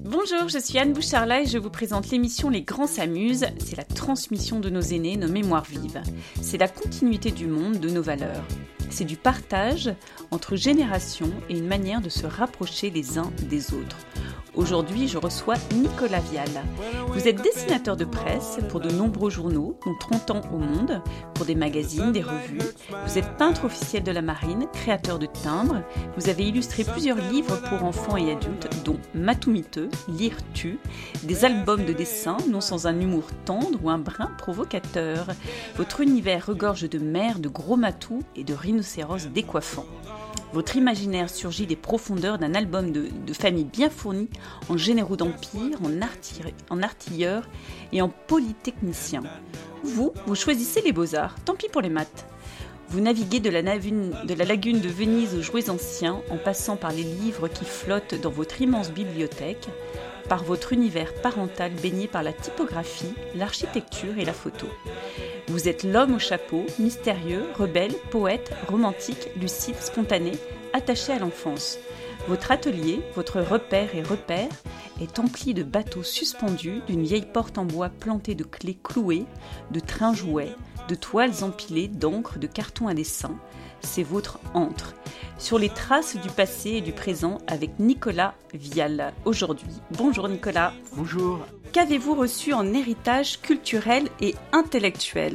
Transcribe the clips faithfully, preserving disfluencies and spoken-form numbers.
Bonjour, je suis Anne Boucharla et je vous présente l'émission Les Grands s'amusent. C'est la transmission de nos aînés, nos mémoires vives. C'est la continuité du monde, de nos valeurs. C'est du partage entre générations et une manière de se rapprocher les uns des autres. Aujourd'hui, je reçois Nicolas Vial. Vous êtes dessinateur de presse pour de nombreux journaux, dont trente ans au monde, pour des magazines, des revues. Vous êtes peintre officiel de la marine, créateur de timbres. Vous avez illustré plusieurs livres pour enfants et adultes, dont Matou miteux, Lire tue, des albums de dessins, non sans un humour tendre ou un brin provocateur. Votre univers regorge de mers, de gros matous et de rhinocéros décoiffants. Votre imaginaire surgit des profondeurs d'un album de, de famille bien fourni en généraux d'empire, en, artille, en artilleurs et en polytechniciens. Vous, vous choisissez les beaux-arts, tant pis pour les maths. Vous naviguez de la, navune, de la lagune de Venise aux jouets anciens en passant par les livres qui flottent dans votre immense bibliothèque, par votre univers parental baigné par la typographie, l'architecture et la photo. Vous êtes l'homme au chapeau, mystérieux, rebelle, poète, romantique, lucide, spontané, attaché à l'enfance. Votre atelier, votre repère et repère, est empli de bateaux suspendus, d'une vieille porte en bois plantée de clés clouées, de trains jouets, de toiles empilées, d'encre, de cartons à dessin. C'est votre antre. Sur les traces du passé et du présent avec Nicolas Vial. Aujourd'hui, bonjour Nicolas. Bonjour. Qu'avez-vous reçu en héritage culturel et intellectuel ?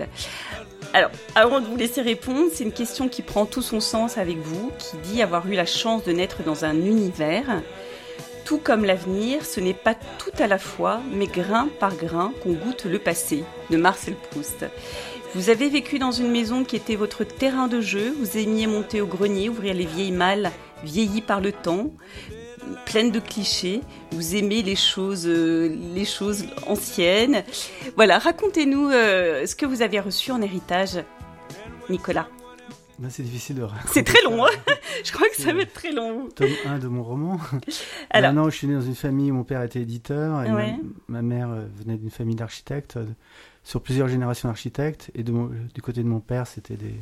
Alors, avant de vous laisser répondre, c'est une question qui prend tout son sens avec vous, qui dit avoir eu la chance de naître dans un univers. Tout comme l'avenir, ce n'est pas tout à la fois, mais grain par grain qu'on goûte le passé, de Marcel Proust. Vous avez vécu dans une maison qui était votre terrain de jeu, vous aimiez monter au grenier, ouvrir les vieilles malles vieillies par le temps, pleines de clichés, vous aimez les choses, euh, les choses anciennes. Voilà, racontez-nous euh, ce que vous avez reçu en héritage, Nicolas. Ben, c'est difficile de raconter. C'est très long, hein. Je crois que ça va être très long. Tome un de mon roman. Alors, Maintenant, je suis né dans une famille où mon père était éditeur et ouais. ma, ma mère venait d'une famille d'architectes, euh, sur plusieurs générations d'architectes. Et de mon, du côté de mon père, c'était des...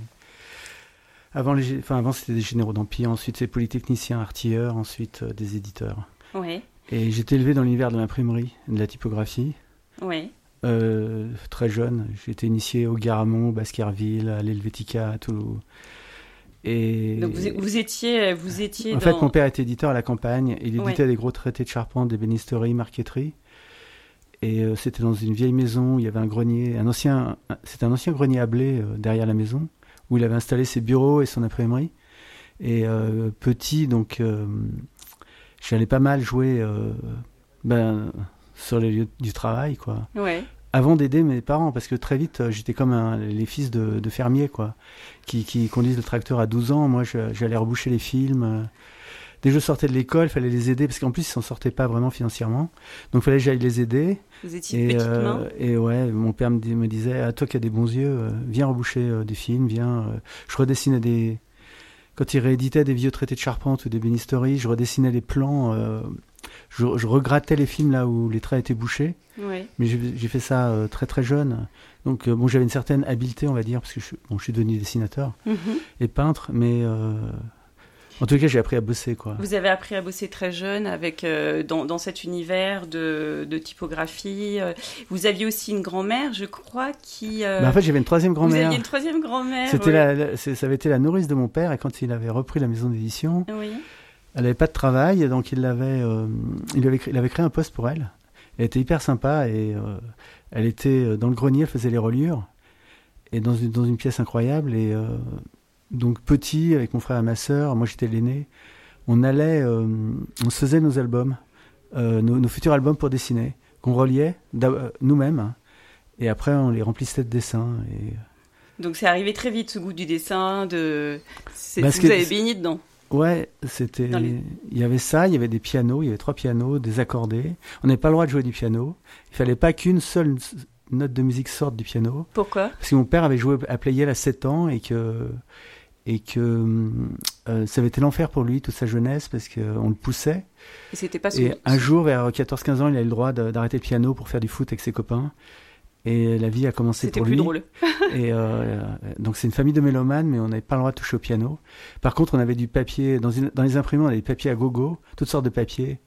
Avant, les, enfin, avant c'était des généraux d'empire, ensuite c'est polytechniciens, artilleurs, ensuite euh, des éditeurs. Ouais. Et j'étais élevé dans l'univers de l'imprimerie, de la typographie. Ouais. Euh, très jeune, j'ai été initié au Garamond, Baskerville, à l'Helvetica, à Toulouse. Et donc vous, vous étiez, vous étiez. En dans... fait, mon père était éditeur à la campagne. Il éditait ouais. des gros traités de charpente, des bénisteries, marqueteries. Et euh, c'était dans une vieille maison où il y avait un grenier, un ancien, un, c'était un ancien grenier à blé euh, derrière la maison, où il avait installé ses bureaux et son imprimerie. Et euh, petit, donc, euh, j'allais pas mal jouer euh, ben, sur les lieux du travail, quoi. Ouais. Avant d'aider mes parents, parce que très vite, j'étais comme un, les fils de, de fermiers, quoi, qui, qui conduisent le tracteur à douze ans. Moi, je, j'allais reboucher les films. Dès que je sortais de l'école, il fallait les aider, parce qu'en plus, ils s'en sortaient pas vraiment financièrement. Donc, il fallait que j'aille les aider. Vous étiez et, petite euh, main. Et ouais, mon père me, dis, me disait, ah, toi qui as des bons yeux, euh, viens reboucher euh, des films, viens. Euh. Je redessinais des... Quand il rééditait des vieux traités de charpente ou des bénisteries, je redessinais les plans... Euh, Je, je regrattais les films là où les traits étaient bouchés, ouais. mais j'ai, j'ai fait ça euh, très très jeune. Donc euh, bon, j'avais une certaine habileté, on va dire, parce que je, bon, je suis devenu dessinateur Mm-hmm. et peintre, mais euh, en tout cas, j'ai appris à bosser, quoi. Vous avez appris à bosser très jeune avec euh, dans, dans cet univers de, de typographie. Vous aviez aussi une grand-mère, je crois, qui. Euh... Ben, en fait, j'avais une troisième grand-mère. Vous aviez une troisième grand-mère. C'était oui. la, la, c'est, ça avait été la nourrice de mon père, et quand il avait repris la maison d'édition. Oui. Elle n'avait pas de travail, donc il, l'avait, euh, il, avait créé, il avait créé un poste pour elle. Elle était hyper sympa et euh, elle était dans le grenier, elle faisait les reliures et dans une, dans une pièce incroyable. Et euh, donc petit, avec mon frère et ma sœur, moi j'étais l'aîné, on allait, euh, on se faisait nos albums, euh, nos, nos futurs albums pour dessiner, qu'on reliait euh, nous-mêmes et après on les remplissait de dessins. Et... Donc c'est arrivé très vite ce goût du dessin, de... c'est... Parce vous que... avez baigné dedans. Ouais, c'était. Les... Il y avait ça, il y avait des pianos, il y avait trois pianos, des accordés. On n'avait pas le droit de jouer du piano. Il fallait pas qu'une seule note de musique sorte du piano. Pourquoi ? Parce que mon père avait joué à Pleyel à sept ans et que et que euh, ça avait été l'enfer pour lui toute sa jeunesse parce que on le poussait. Et c'était pas. Et sous... un jour, vers quatorze quinze ans, il a eu le droit de, d'arrêter le piano pour faire du foot avec ses copains. Et la vie a commencé C'était pour plus lui. drôle. Et euh, donc c'est une famille de mélomanes, mais on n'avait pas le droit de toucher au piano. Par contre, on avait du papier dans, une, dans les imprimantes, on avait du papier à gogo, toutes sortes de papiers,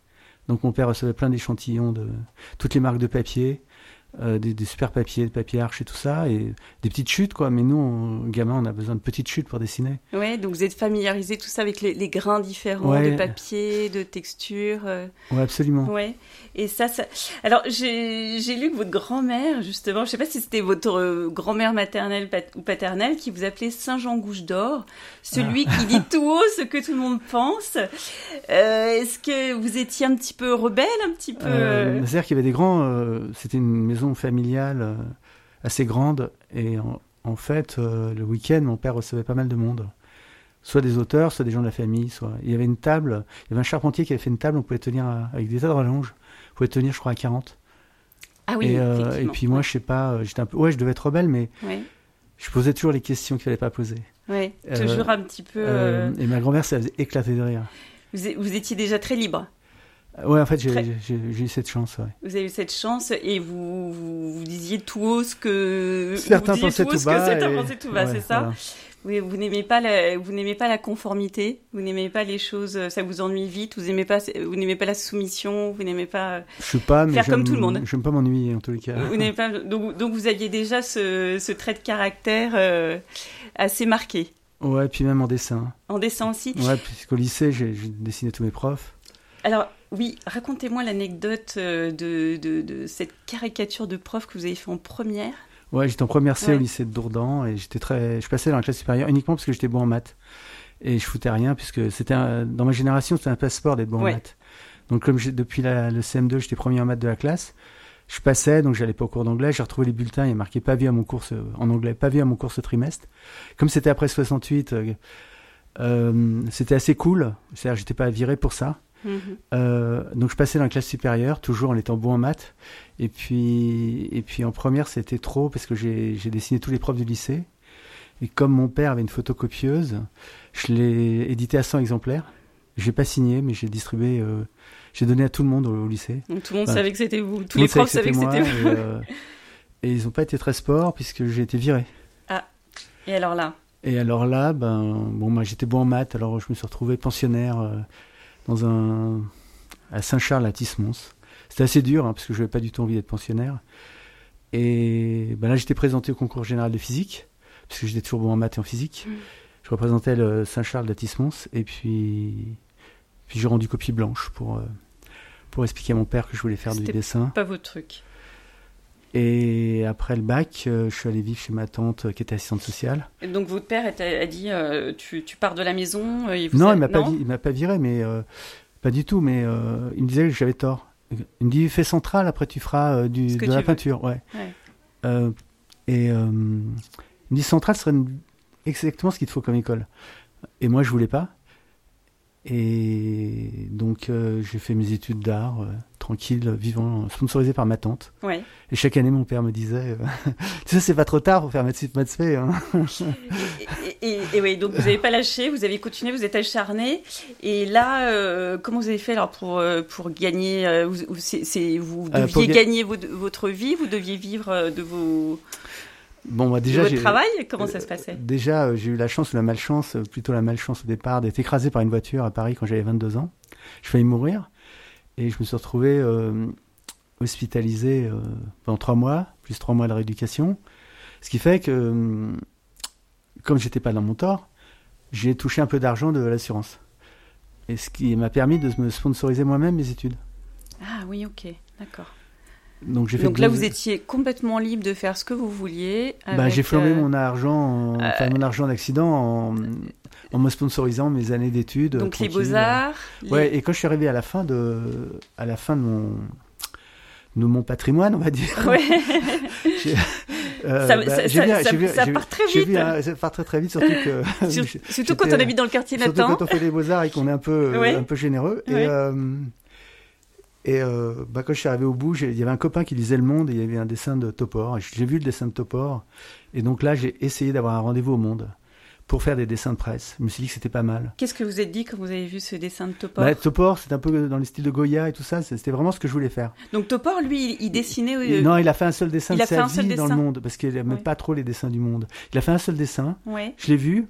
Donc mon père recevait plein d'échantillons de toutes les marques de papier, euh, des, des super papiers, de papier arche et tout ça, et des petites chutes, quoi. Mais nous, on, gamins, on a besoin de petites chutes pour dessiner. Ouais, donc vous êtes familiarisé tout ça avec les, les grains différents ouais. de papier, de texture. Euh... Ouais, absolument. Ouais. Et ça, ça... Alors, j'ai, j'ai lu que votre grand-mère, justement, je ne sais pas si c'était votre euh, grand-mère maternelle pat- ou paternelle, qui vous appelait Saint-Jean Gouche d'Or, celui ah. qui dit tout haut ce que tout le monde pense. Euh, est-ce que vous étiez un petit peu rebelle, un petit peu... Euh, c'est-à-dire qu'il y avait des grands... Euh, c'était une maison familiale euh, assez grande, et en, en fait, euh, le week-end, mon père recevait pas mal de monde. Soit des auteurs, soit des gens de la famille, soit... Il y avait une table, il y avait un charpentier qui avait fait une table, on pouvait tenir à, avec des tas de rallonges. On pouvait tenir, je crois, à quarante. Ah oui, et, euh, et puis moi, ouais. je sais pas, j'étais un peu... Ouais, je devais être rebelle, mais ouais. je posais toujours les questions qu'il fallait pas poser. Oui, euh, toujours un petit peu... Euh... Et ma grand-mère, ça faisait éclater de rire. Vous, vous étiez déjà très libre. Ouais, en fait, j'ai, très... j'ai, j'ai eu cette chance, ouais. Vous avez eu cette chance, et vous, vous, vous disiez tout haut ce que... Certains vous pensaient tout, tout bas. Certains et... pensaient tout bas, ouais, c'est ça voilà. Oui, vous n'aimez pas la, vous n'aimez pas la conformité, vous n'aimez pas les choses, ça vous ennuie vite, vous n'aimez pas, vous n'aimez pas la soumission, vous n'aimez pas je suis pas, mais faire comme tout le monde. Je n'aime pas m'ennuyer en tous les cas. Vous n'aimez pas, donc, donc vous aviez déjà ce, ce trait de caractère euh, assez marqué. Ouais, puis même en dessin. En dessin aussi. Ouais, puisqu'au lycée, j'ai, j'ai dessiné tous mes profs. Alors oui, racontez-moi l'anecdote de, de, de cette caricature de prof que vous avez fait en première. Ouais, j'étais en première C ouais. au lycée de Dourdan et j'étais très, je passais dans la classe supérieure uniquement parce que j'étais bon en maths et je foutais rien puisque c'était un... dans ma génération c'était un passeport d'être bon ouais. en maths. Donc comme j'ai... depuis la... le C M deux j'étais premier en maths de la classe, je passais donc j'allais pas au cours d'anglais, j'ai retrouvé les bulletins, il y a marqué pas vu à mon cours en anglais, pas vu à mon cours ce trimestre. Comme c'était après soixante-huit, euh... Euh... c'était assez cool, c'est-à-dire j'étais pas viré pour ça. Mmh. Euh, donc je passais dans la classe supérieure, toujours en étant bon en maths. Et puis, et puis en première, c'était trop parce que j'ai, j'ai dessiné tous les profs du lycée. Et comme mon père avait une photocopieuse, je l'ai édité à cent exemplaires. Je l'ai pas signé, mais j'ai distribué, euh, j'ai donné à tout le monde au, au lycée. Donc tout le monde enfin, savait que c'était vous. Tous tout les profs savaient que moi, c'était vous. Et, euh, et ils n'ont pas été très sports puisque j'ai été viré. Ah, et alors là Et alors là, ben, bon, moi j'étais bon en maths, alors je me suis retrouvé pensionnaire. Euh, dans un à Saint-Charles à Tismons. C'était assez dur hein, parce que je n'avais pas du tout envie d'être pensionnaire. Et ben là j'étais présenté au concours général de physique parce que j'étais toujours bon en maths et en physique. Mmh. Je représentais le Saint-Charles de Tismons et puis puis j'ai rendu copie blanche pour euh, pour expliquer à mon père que je voulais faire C'était du dessin. Pas votre truc. Et après le bac, euh, je suis allé vivre chez ma tante euh, qui était assistante sociale. Et donc votre père a, a dit euh, tu, tu pars de la maison et vous Non, a... il m'a non pas dit, il m'a pas viré, mais euh, pas du tout. Mais euh, il me disait que j'avais tort. Il me dit fais central, après tu feras euh, du, de la veux. peinture, ouais. ouais. Euh, et euh, il me dit central serait une... exactement ce qu'il te faut comme école. Et moi je voulais pas. Et donc euh, j'ai fait mes études d'art euh, tranquille, vivant, sponsorisé par ma tante. Ouais. Et chaque année mon père me disait, euh, tu sais c'est pas trop tard pour faire maths sup maths spé. Hein. et, et, et oui, donc vous n'avez pas lâché, vous avez continué, vous êtes acharné. Et là, euh, comment vous avez fait alors pour pour gagner euh, vous, c'est, c'est, vous deviez euh, ga- gagner votre, votre vie, vous deviez vivre de vos Bon, bah déjà, de votre j'ai, travail, comment ça se passait ? euh, Déjà, euh, j'ai eu la chance ou la malchance, euh, plutôt la malchance au départ, d'être écrasé par une voiture à Paris quand j'avais vingt-deux ans. Je faillis mourir et je me suis retrouvé euh, hospitalisé euh, pendant trois mois, plus trois mois de rééducation. Ce qui fait que, euh, comme j'étais pas dans mon tort, j'ai touché un peu d'argent de l'assurance. Et ce qui m'a permis de me sponsoriser moi-même mes études. Ah oui, ok, d'accord. Donc, j'ai fait Donc là, deux... vous étiez complètement libre de faire ce que vous vouliez. Avec, bah, j'ai flambé euh... mon argent, en... euh... enfin mon argent d'accident en... en me sponsorisant mes années d'études. Donc tranquille. les beaux-arts. Ouais, les... et quand je suis arrivé à la fin de, à la fin de mon, de mon patrimoine, on va dire. Ouais. j'ai... Euh, ça, bah, ça, j'ai ça, vu, ça, j'ai vu, ça j'ai part très j'ai vite. Vu, hein, ça part très très vite, surtout que. Sur, surtout quand on habite dans le quartier latin. Surtout quand on fait les beaux-arts et qu'on est un peu, ouais. un peu généreux. Ouais. Et, euh, et euh, bah, quand je suis arrivé au bout, il y avait un copain qui lisait Le Monde et il y avait un dessin de Topor. J'ai vu le dessin de Topor. Et donc là, j'ai essayé d'avoir un rendez-vous au Monde pour faire des dessins de presse. Je me suis dit que c'était pas mal. Qu'est-ce que vous êtes dit quand vous avez vu ce dessin de Topor ? Bah, Topor, c'est un peu dans le style de Goya et tout ça. C'était vraiment ce que je voulais faire. Donc Topor, lui, il, il dessinait... Euh... Non, il a fait un seul dessin il de a sa fait un seul vie dessin. dans Le Monde, parce qu'il n'aimait ouais. pas trop les dessins du Monde. Il a fait un seul dessin. Ouais. Je l'ai vu.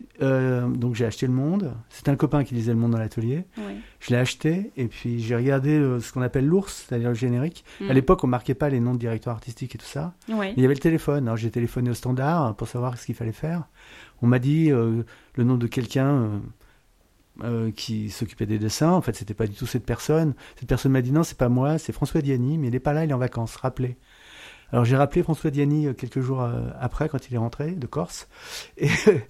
Euh, donc j'ai acheté Le Monde. C'était un copain qui lisait Le Monde dans l'atelier. Oui. Je l'ai acheté et puis j'ai regardé euh, ce qu'on appelle l'ours, c'est-à-dire le générique. Mm. À l'époque, on marquait pas les noms de directeurs artistiques et tout ça. Oui. Mais il y avait le téléphone. Alors j'ai téléphoné au standard pour savoir ce qu'il fallait faire. On m'a dit euh, le nom de quelqu'un euh, euh, qui s'occupait des dessins. En fait, c'était pas du tout cette personne. Cette personne m'a dit non, c'est pas moi, c'est François Diani, mais il est pas là, il est en vacances. Rappelez. Alors j'ai rappelé François Diani euh, quelques jours euh, après, quand il est rentré de Corse, et,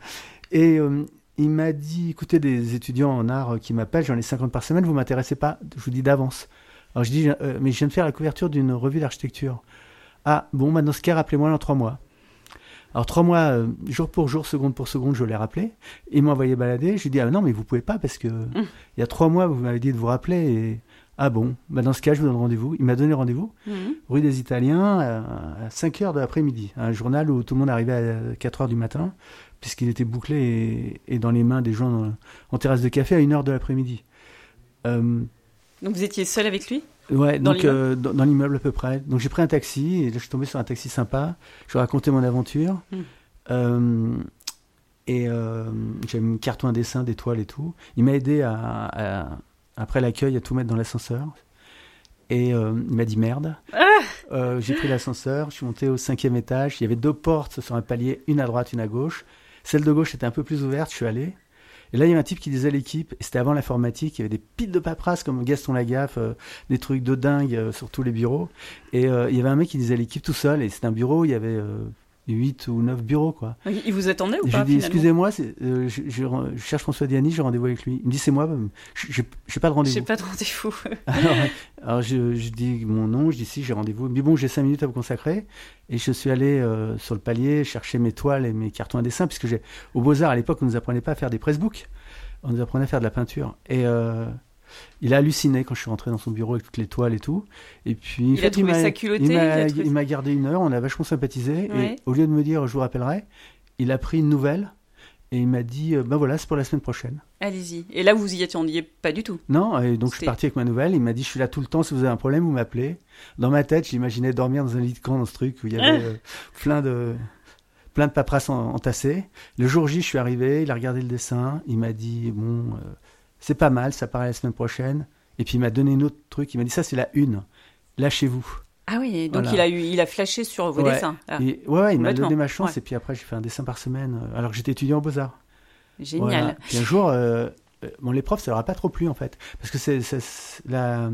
et euh, il m'a dit, écoutez, des étudiants en art euh, qui m'appellent, j'en ai cinquante par semaine, vous m'intéressez pas, je vous dis d'avance. Alors je dis, euh, mais je viens de faire la couverture d'une revue d'architecture. Ah bon, bah dans ce cas, rappelez-moi dans trois mois. Alors trois mois, euh, jour pour jour, seconde pour seconde, je l'ai rappelé. Il m'a envoyé balader. Je lui ai dit, ah non, mais vous pouvez pas parce que mmh. il y a trois mois, vous m'avez dit de vous rappeler. Et... Ah bon, bah dans ce cas, je vous donne rendez-vous. Il m'a donné rendez-vous, mmh. rue des Italiens, à cinq heures de l'après-midi. Un journal où tout le monde arrivait à quatre heures du matin, puisqu'il était bouclé et, et dans les mains des gens en, en terrasse de café à une heure de l'après-midi. Euh... Donc vous étiez seul avec lui ? Ouais, dans donc l'immeuble, euh, dans, dans l'immeuble à peu près. Donc j'ai pris un taxi et là je suis tombé sur un taxi sympa. Je lui ai raconté mon aventure. Mmh. Euh, et euh, j'avais une carte ou un dessin, des toiles et tout. Il m'a aidé à, à, après l'accueil à tout mettre dans l'ascenseur. Et euh, il m'a dit merde. Ah euh, j'ai pris l'ascenseur, je suis monté au cinquième étage. Il y avait deux portes sur un palier, une à droite, une à gauche. Celle de gauche était un peu plus ouverte, je suis allé. Et là, il y avait un type qui disait l'équipe, et c'était avant l'informatique, il y avait des piles de paperasse comme Gaston Lagaffe, euh, des trucs de dingue euh, sur tous les bureaux. Et euh, il y avait un mec qui disait l'équipe tout seul, et c'était un bureau, il y avait euh, huit ou neuf bureaux, quoi. Il vous attendait ou et pas? Je lui dis, excusez-moi, c'est, euh, je, je, je cherche François Diani, j'ai rendez-vous avec lui. Il me dit, c'est moi, je n'ai pas de rendez-vous. J'ai pas de rendez-vous. alors, alors je, je dis mon nom, je dis si, j'ai rendez-vous. Mais bon, j'ai cinq minutes à vous consacrer. Et je suis allé euh, sur le palier chercher mes toiles et mes cartons à dessin, puisque j'ai, au Beaux-Arts, à l'époque, on ne nous apprenait pas à faire des pressbooks. On nous apprenait à faire de la peinture. Et euh, il a halluciné quand je suis rentré dans son bureau avec toutes les toiles et tout. Et puis, il en fait, a trouvé il m'a, ça culotté. Il m'a, il, trouvé... il m'a gardé une heure, on a vachement sympathisé. Ouais. Et au lieu de me dire, je vous rappellerai, il a pris une nouvelle et il m'a dit, ben voilà, c'est pour la semaine prochaine. Allez-y. Et là, vous y attendiez pas du tout? Non, et donc C'était... je suis parti avec ma nouvelle. Il m'a dit, je suis là tout le temps, si vous avez un problème, vous m'appelez. Dans ma tête, j'imaginais dormir dans un lit de camp, dans ce truc où il y avait euh, plein de... plein de paperasses entassées. Le jour J, je suis arrivé, il a regardé le dessin, il m'a dit, bon, euh, c'est pas mal, ça paraît la semaine prochaine. Et puis il m'a donné un autre truc, il m'a dit, ça c'est la une, lâchez-vous. Ah oui, donc voilà. il, a eu, il a flashé sur vos ouais. dessins. Ah. Et, ouais, ouais, il m'a donné ma chance, ouais. et puis après j'ai fait un dessin par semaine, alors que j'étais étudiant aux Beaux-Arts. Génial. Voilà. Puis un jour, euh, bon, les profs, ça leur a pas trop plu en fait, parce que c'est, c'est, c'est la...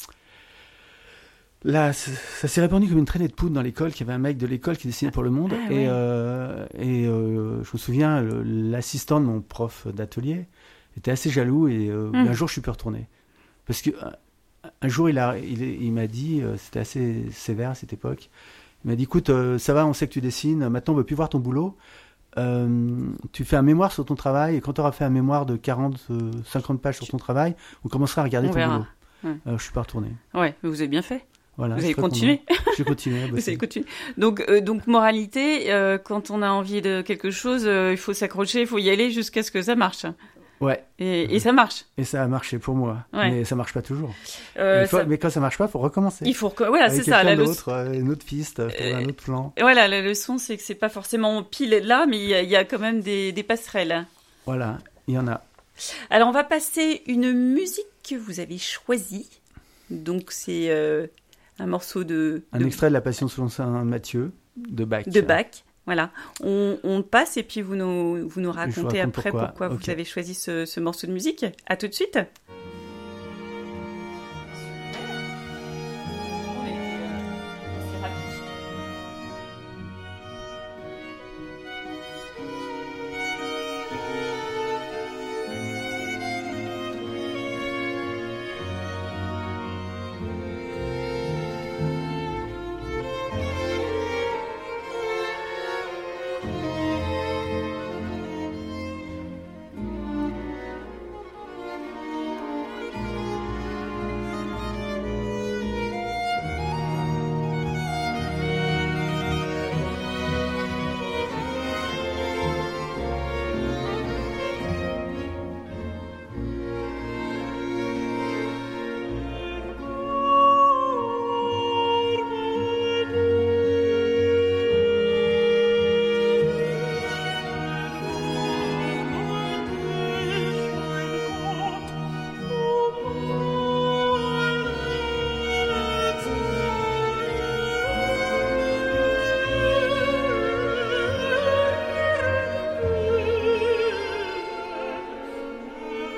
Là, ça s'est répandu comme une traînée de poudre dans l'école, qu'il y avait un mec de l'école qui dessinait pour Le Monde. Ah, et ouais. euh, et euh, je me souviens, le, l'assistant de mon prof d'atelier était assez jaloux. Et euh, mmh. un jour, je suis plus retourné. Parce que un jour, il, a, il, il m'a dit, euh, c'était assez sévère à cette époque, il m'a dit, écoute, euh, ça va, on sait que tu dessines, maintenant on ne veut plus voir ton boulot. Euh, tu fais un mémoire sur ton travail, et quand tu auras fait un mémoire de quarante, cinquante pages sur ton travail, on commencera à regarder on ton verra. boulot. Ouais. Euh, je ne suis pas retourné. Ouais, mais vous avez bien fait. Voilà, vous avez continué. J'ai continué. Vous avez continué. Donc, euh, donc moralité, euh, quand on a envie de quelque chose, euh, il faut s'accrocher, il faut y aller jusqu'à ce que ça marche. Ouais. Et, et ça marche. Et ça a marché pour moi. Ouais. Mais ça marche pas toujours. Euh, faut, ça... Mais quand ça marche pas, il faut recommencer. Il faut, voilà, avec c'est ça. La leçon... euh, une autre piste, euh, un autre plan. Voilà, la leçon, c'est que c'est pas forcément pile là, mais il y, y a quand même des, des passerelles. Voilà, il y en a. Alors, on va passer une musique que vous avez choisie. Donc, c'est euh, un morceau de... Un de... extrait de La Passion selon saint Matthieu, de Bach. De Bach, voilà. On, on passe et puis vous nous, vous nous racontez après pourquoi, pourquoi okay. vous avez choisi ce, ce morceau de musique. À tout de suite.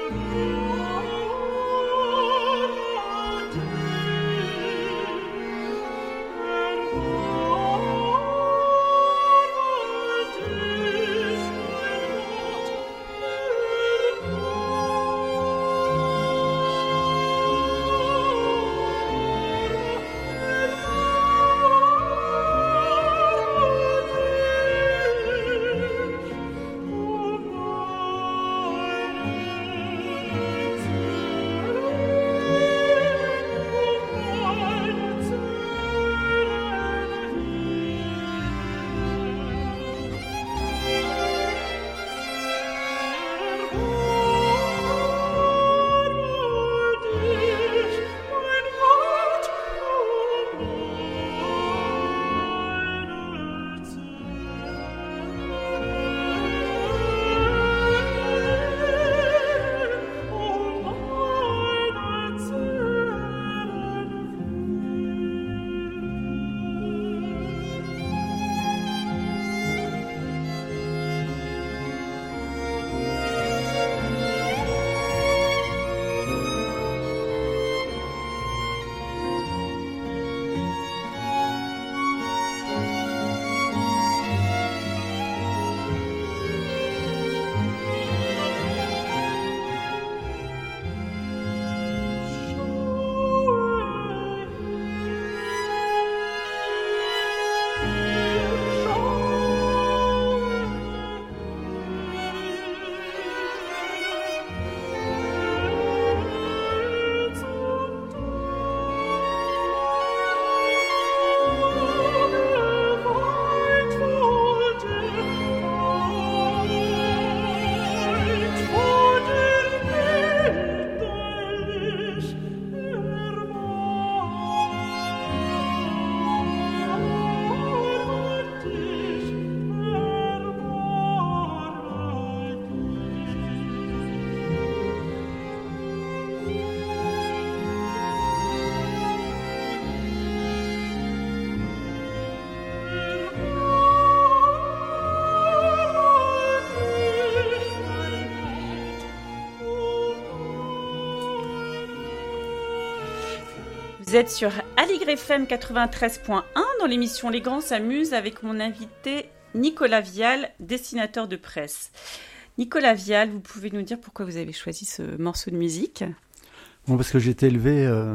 Vous êtes sur Aligre F M quatre-vingt-treize point un dans l'émission Les Grands s'amusent avec mon invité Nicolas Vial, dessinateur de presse. Nicolas Vial, vous pouvez nous dire pourquoi vous avez choisi ce morceau de musique ? Bon, parce que j'ai été élevé euh,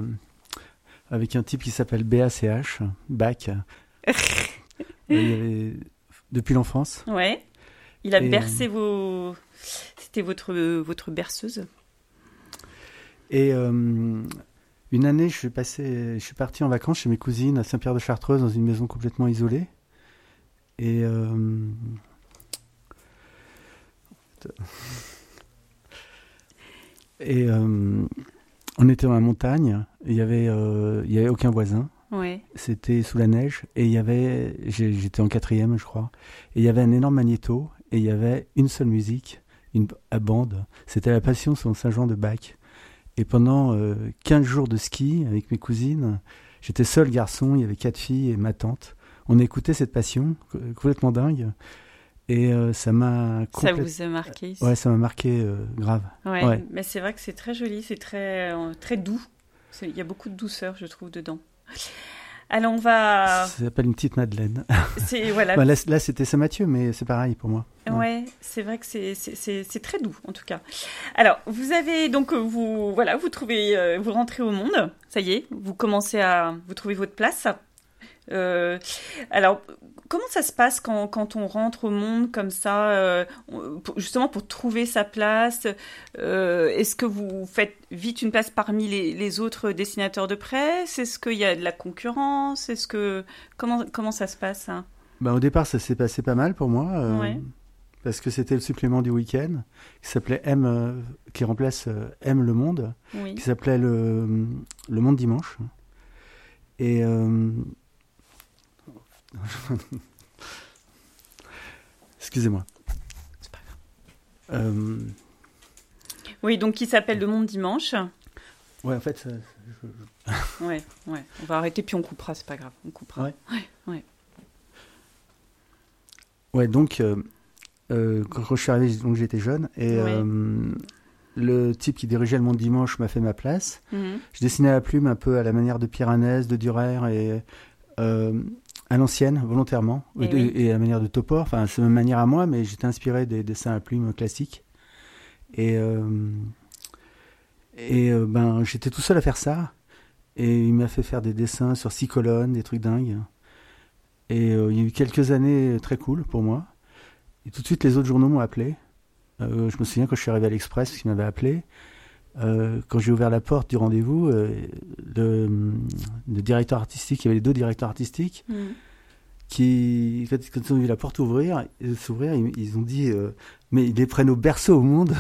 avec un type qui s'appelle B A C H, Bach. Il y avait, depuis l'enfance. Ouais. Il a Et, bercé euh, vos... C'était votre, votre berceuse ? Et euh, une année, je suis, passé, je suis parti en vacances chez mes cousines à Saint-Pierre-de-Chartreuse, dans une maison complètement isolée. Et... Euh, et euh, on était dans la montagne, il n'y avait, euh, il y avait aucun voisin. Ouais. C'était sous la neige et il y avait, j'ai, j'étais en quatrième je crois, et il y avait un énorme magnéto et il y avait une seule musique, une à bande, c'était la Passion selon Saint Jean de Bach. Et pendant euh, quinze jours de ski avec mes cousines, j'étais seul garçon, il y avait quatre filles et ma tante. On écoutait cette Passion, complètement dingue, et euh, ça m'a... Complète... Ça vous a marqué ? Ouais, ça m'a marqué euh, grave. Ouais, ouais, mais c'est vrai que c'est très joli, c'est très, euh, très doux. C'est, il y a beaucoup de douceur, je trouve, dedans. Alors, on va... Ça s'appelle une petite Madeleine. C'est, voilà. Bah, là, là, c'était Saint-Mathieu, mais c'est pareil pour moi. Ouais, ouais, c'est vrai que c'est, c'est, c'est, c'est très doux, en tout cas. Alors, vous avez donc, vous, voilà, vous trouvez, euh, vous rentrez au monde, ça y est, vous commencez à, vous trouvez votre place. Euh, alors, comment ça se passe quand, quand on rentre au monde comme ça, euh, pour, justement pour trouver sa place euh, Est-ce que vous faites vite une place parmi les, les autres dessinateurs de presse ? Est-ce qu'il y a de la concurrence ? Est-ce que comment comment ça se passe, hein ? Bah, au départ, ça s'est passé pas mal pour moi, euh, Ouais. parce que c'était le supplément du week-end qui s'appelait M, euh, qui remplace euh, M Le Monde, Oui. qui s'appelait le, le Monde Dimanche. Et euh, excusez-moi. C'est pas grave. Euh, Oui, donc qui s'appelle Le Monde Dimanche. ouais, en fait, ça, je- Ouais, ouais. On va arrêter puis on coupera, c'est pas grave. On coupera. Ouais. Ouais, ouais. ouais, donc euh, euh, quand, quand je suis arrivé, donc j'étais jeune et Ouais. euh, le type qui dirigeait le Monde Dimanche m'a fait ma place. Mmh. Je dessinais à la plume un peu à la manière de Piranèse, de Durer et euh, à l'ancienne, volontairement, et, et, oui. et à la manière de Topor. Enfin, c'est ma manière à moi, mais j'étais inspiré des dessins à plume classiques. Et, euh, et euh, ben, j'étais tout seul à faire ça. Et il m'a fait faire des dessins sur six colonnes, des trucs dingues. Et euh, il y a eu quelques années très cool pour moi. Et tout de suite, les autres journaux m'ont appelé. Euh, je me souviens quand je suis arrivé à l'Express, parce qu'ils m'avaient appelé. Euh, quand j'ai ouvert la porte du rendez-vous, euh, le, le directeur artistique, il y avait les deux directeurs artistiques, mmh. qui, quand ils ont vu la porte ouvrir, s'ouvrir, ils, ils ont dit euh, mais ils les prennent au berceau au monde.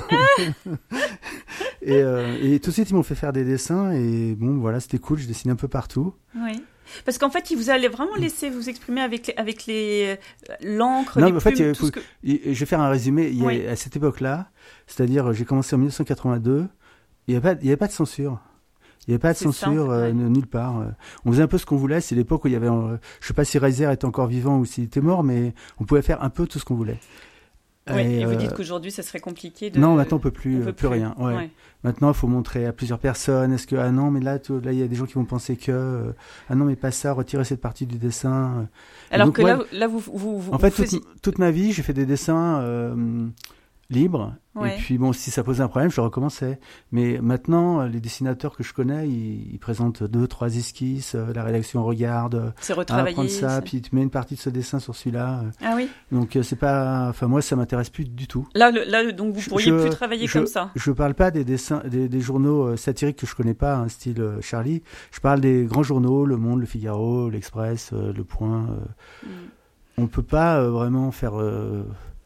et, euh, et tout de suite, ils m'ont fait faire des dessins, et bon, voilà, c'était cool, je dessinais un peu partout. Oui. Parce qu'en fait, il vous allait vraiment laisser vous exprimer avec les, avec les l'encre, non, les mais plumes, en fait, tout faut, ce que... je vais faire un résumé. Il y a, oui. À cette époque-là, c'est-à-dire, j'ai commencé en dix-neuf cent quatre-vingt-deux, il n'y avait, avait pas de censure. Il n'y avait pas de c'est censure ça, euh, ouais. nulle part. On faisait un peu ce qu'on voulait. C'est l'époque où il y avait, euh, je ne sais pas si Reiser était encore vivant ou s'il était mort, mais on pouvait faire un peu tout ce qu'on voulait. Oui, et, et vous euh, dites qu'aujourd'hui, ça serait compliqué de... Non, maintenant, on ne peut plus, on peut plus, plus rien. Ouais. Ouais. Maintenant, il faut montrer à plusieurs personnes. Est-ce que, ah non, mais là, il là, y a des gens qui vont penser que, euh, ah non, mais pas ça, retirer cette partie du dessin. Alors donc, que ouais, là, là, vous, vous, vous En fait, vous faisiez... toute, toute ma vie, j'ai fait des dessins euh, libres. Ouais. Et puis, bon, si ça posait un problème, je recommençais. Mais maintenant, les dessinateurs que je connais, ils, ils présentent deux, trois esquisses, euh, la rédaction regarde. C'est retravaillé. Prendre ça, c'est... puis tu mets une partie de ce dessin sur celui-là. Ah oui. Donc, euh, c'est pas. Enfin, moi, ça m'intéresse plus du tout. Là, le, là donc, vous pourriez je, plus travailler je, comme ça. Je parle pas des dessins, des, des journaux euh, satiriques que je connais pas, hein, style euh, Charlie. Je parle des grands journaux, Le Monde, Le Figaro, L'Express, euh, Le Point. Euh, mm. On peut pas euh, vraiment faire. Euh,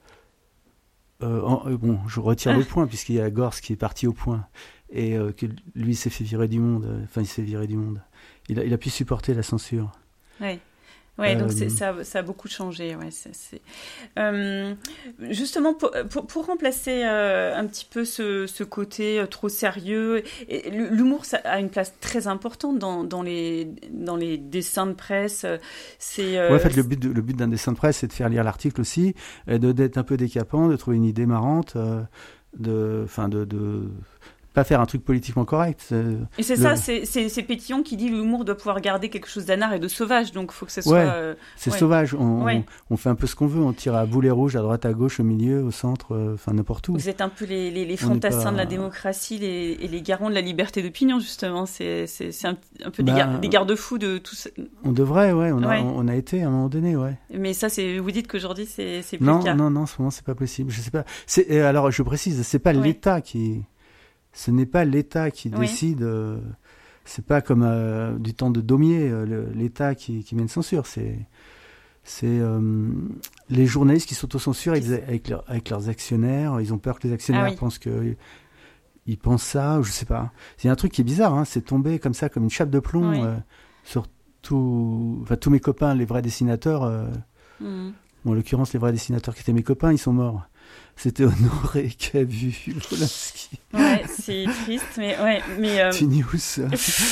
Euh, en, euh, bon, je retire ah. le point puisqu'il y a Gorce qui est parti au point et euh, que lui s'est fait virer du monde. Enfin, il s'est viré du monde. Il a, il a pu supporter la censure. Oui. Ouais, euh, donc c'est, ça, ça a beaucoup changé. Ouais, c'est, c'est... Euh, justement, pour, pour, pour remplacer euh, un petit peu ce, ce côté euh, trop sérieux, et l'humour ça a une place très importante dans, dans, les, dans les dessins de presse. C'est, euh, ouais, en fait, le but, de, le but d'un dessin de presse, c'est de faire lire l'article aussi, de, d'être un peu décapant, de trouver une idée marrante, euh, de, enfin de, de pas faire un truc politiquement correct. C'est et c'est le... ça, c'est, c'est, c'est Pétillon qui dit l'humour doit pouvoir garder quelque chose d'anard et de sauvage, donc il faut que ça soit... Ouais, euh, c'est ouais. sauvage, on, ouais. on, on fait un peu ce qu'on veut, on tire à boulet rouge, à droite, à gauche, au milieu, au centre, enfin euh, n'importe où. Vous êtes un peu les, les, les fantassins pas... de la démocratie les, et les garants de la liberté d'opinion, justement, c'est, c'est, c'est un, un peu bah, des, gar, des garde-fous de tout ça. On devrait, ouais, on a, ouais. on a été à un moment donné, ouais. Mais ça, c'est, vous dites qu'aujourd'hui, c'est, c'est plus non, le cas. Non, non, en ce moment, c'est pas possible, je sais pas. C'est, alors, je précise, c'est pas ouais. l'État qui... Ce n'est pas l'État qui oui. décide, euh, c'est pas comme euh, du temps de Daumier, euh, le, l'État qui, qui met une censure, c'est, c'est euh, les journalistes qui s'autocensurent ils, avec, leur, avec leurs actionnaires, ils ont peur que les actionnaires ah oui. pensent que ils pensent ça, ou je sais pas. Il y a un truc qui est bizarre, hein, c'est tombé comme ça, comme une chape de plomb oui. euh, sur tout, enfin, tous mes copains, les vrais dessinateurs, euh, mm. bon, en l'occurrence les vrais dessinateurs qui étaient mes copains, ils sont morts. C'était Honoré qui a vu Polanski. Ouais, c'est triste, mais ouais, mais. Euh... News.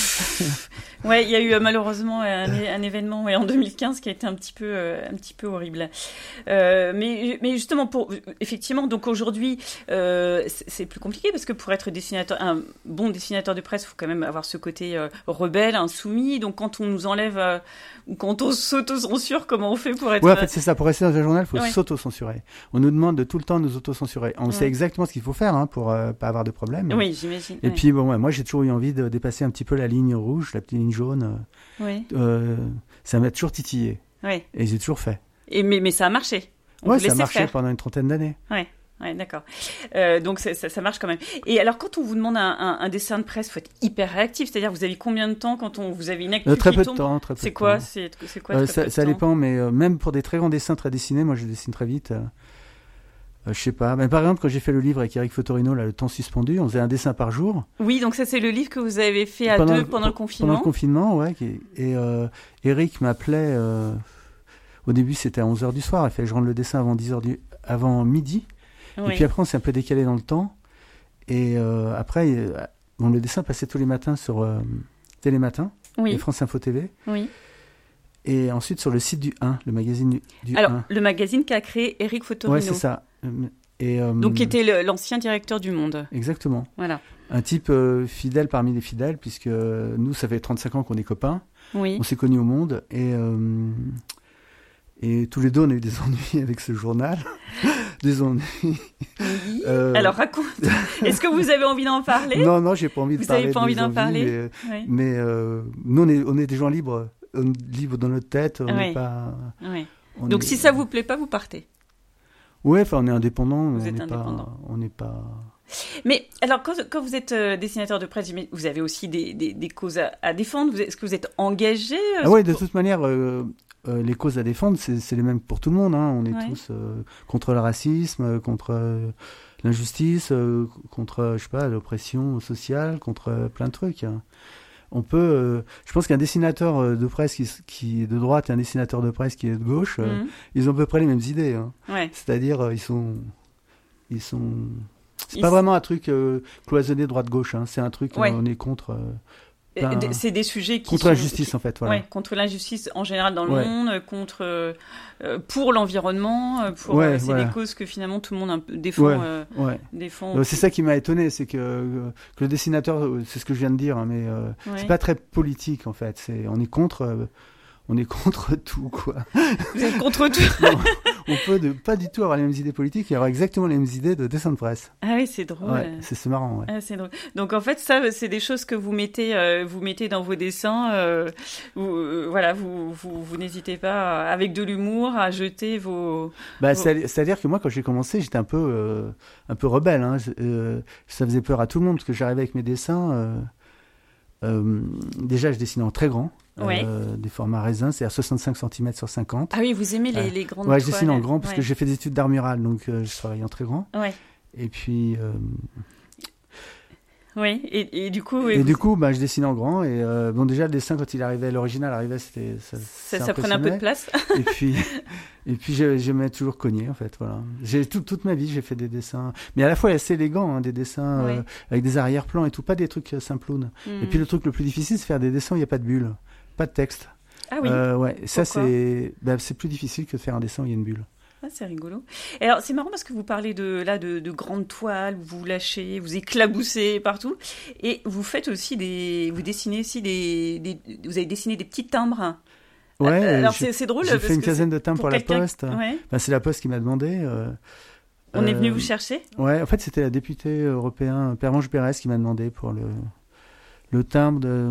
Ouais, il y a eu euh, malheureusement un, un événement ouais, en deux mille quinze qui a été un petit peu, euh, un petit peu horrible. Euh, mais, mais justement, pour effectivement, donc aujourd'hui, euh, c'est, c'est plus compliqué parce que pour être dessinateur, un bon dessinateur de presse, il faut quand même avoir ce côté euh, rebelle, insoumis. Donc quand on nous enlève euh, ou quand on s'auto-censure, comment on fait pour être. Ouais, en fait, c'est ça. Pour rester dans un journal, il faut ouais. s'auto-censurer. On nous demande de tout le temps nous auto-censurer. On ouais. sait exactement ce qu'il faut faire hein, pour euh, pas avoir de problème. Oui, j'imagine. Et ouais. puis bon, ouais, moi j'ai toujours eu envie de dépasser un petit peu la ligne rouge, la petite ligne jaune. Oui. Euh, ça m'a toujours titillé. Oui. Et j'ai toujours fait. Et mais mais ça a marché. On ouais, ça a marché faire. pendant une trentaine d'années. Ouais. Ouais, d'accord. Euh, donc ça, ça, ça marche quand même. Et alors, quand on vous demande un, un, un dessin de presse, faut être hyper réactif. C'est-à-dire, vous avez combien de temps quand on vous avez une actu euh, Très qui peu tombe de temps, très peu C'est de quoi temps. C'est, c'est quoi euh, très Ça, peu de ça temps dépend, mais euh, même pour des très grands dessins très dessinés, moi je dessine très vite. Euh, euh, je sais pas. Mais par exemple, quand j'ai fait le livre avec Eric Fotorino, là, Le Temps suspendu, on faisait un dessin par jour. Oui, donc ça c'est le livre que vous avez fait à pendant deux le, pendant le confinement. Pendant le confinement, ouais. Et euh, Eric m'appelait. Euh, au début, c'était à onze heures du soir. Il fallait que je rende le dessin avant dix heures du, avant midi. Oui. Et puis après, on s'est un peu décalé dans le temps. Et euh, après, euh, bon, le dessin passait tous les matins sur euh, Télématin oui. et France Info T V. Oui. Et ensuite sur le site du un, le magazine du, du Alors, un. le magazine qu'a créé Eric Fotorino. Ouais, c'est ça. Et, euh, Donc, qui était le, l'ancien directeur du Monde. Exactement. Voilà. Un type euh, fidèle parmi les fidèles, puisque euh, nous, ça fait trente-cinq ans qu'on est copains. Oui. On s'est connus au Monde et, euh, et tous les deux, on a eu des ennuis avec ce journal. Des ennuis. Oui. Euh... Alors, raconte. Est-ce que vous avez envie d'en parler ? Non, non, j'ai pas envie de vous parler. Vous n'avez pas envie d'en envies, parler Mais, oui. mais euh, nous, on est, on est des gens libres, libres dans notre tête. On n'est oui. pas. Oui. On Donc, est... si ça vous plaît pas, vous partez. Ouais, enfin, on est indépendant. Vous on êtes n'est indépendant. Pas, on n'est pas. Mais alors, quand, quand vous êtes euh, dessinateur de presse, vous avez aussi des, des, des causes à, à défendre. Vous, est-ce que vous êtes engagé euh, Ah ouais, de pour... toute manière, euh, euh, les causes à défendre, c'est, c'est les mêmes pour tout le monde. Hein. On est ouais. tous euh, contre le racisme, contre euh, l'injustice, euh, contre, je sais pas, l'oppression sociale, contre euh, plein de trucs. Hein. On peut, euh, je pense qu'un dessinateur de presse qui, qui est de droite et un dessinateur de presse qui est de gauche, euh, mmh. ils ont à peu près les mêmes idées. Hein. Ouais. C'est-à-dire, euh, ils sont, ils sont. C'est ils pas s... vraiment un truc euh, cloisonné droite-gauche. Hein. C'est un truc, ouais. on est contre. Euh, Ben, c'est des sujets qui contre sont, l'injustice qui, en fait, voilà. Ouais, contre l'injustice en général dans le ouais. monde, contre euh, pour l'environnement, pour ouais, euh, c'est voilà. des causes que finalement tout le monde un peu défend. Ouais, euh, ouais. défend euh, c'est ça qui m'a étonné, c'est que, que le dessinateur, c'est ce que je viens de dire, hein, mais euh, ouais. c'est pas très politique en fait. C'est on est contre. Euh, On est contre tout, quoi. Vous êtes contre tout. Non, on peut de, pas du tout avoir les mêmes idées politiques et avoir exactement les mêmes idées de dessin de presse. Ah oui, c'est drôle. Ouais, c'est, c'est marrant, ouais. Ah, c'est drôle. Donc en fait, ça, c'est des choses que vous mettez, euh, vous mettez dans vos dessins. Euh, vous, euh, voilà, vous, vous, vous n'hésitez pas, à, avec de l'humour, à jeter vos. Bah, vos... C'est, c'est-à-dire que moi, quand j'ai commencé, j'étais un peu, euh, un peu rebelle. Hein. Euh, ça faisait peur à tout le monde parce que j'arrivais avec mes dessins. Euh, euh, déjà, je dessinais en très grand. Ouais. Euh, des formats raisins, c'est-à-dire soixante-cinq centimètres sur cinquante. Ah oui, vous aimez les, euh, les grandes Ouais, je dessine en grand parce ouais. que j'ai fait des études d'art mural, donc euh, je travaille en très grand. Ouais. Et puis... Euh... Oui, et, et du coup... Et vous... du coup, bah, je dessine en grand. Et euh, bon, déjà, le dessin, quand il arrivait, l'original arrivait, c'était... Ça, ça, ça prenait un peu de place. et puis, et puis je, je m'ai toujours cogné, en fait, voilà. J'ai, tout, toute ma vie, j'ai fait des dessins... Mais à la fois, assez élégants, hein, des dessins ouais. euh, avec des arrière-plans et tout, pas des trucs simplounes. Mm. Et puis, le truc le plus difficile, c'est faire des dessins où il n'y a pas de bulles, pas de texte. Ah oui. Euh, ouais, ça c'est, bah, c'est plus difficile que de faire un dessin où il y a une bulle. Ah, c'est rigolo. Et alors c'est marrant parce que vous parlez de là de, de grandes toiles, vous lâchez, vous éclaboussez partout, et vous faites aussi des, vous dessinez aussi des, des vous avez dessiné des petits timbres. Ouais. Alors c'est, c'est drôle. J'ai parce fait une que quinzaine de timbres pour, pour la Poste. Ouais. Bah, c'est la Poste qui m'a demandé. Euh, On euh, est venu euh, vous chercher. Ouais, en fait c'était la députée européenne Pervenche Berès qui m'a demandé pour le le timbre de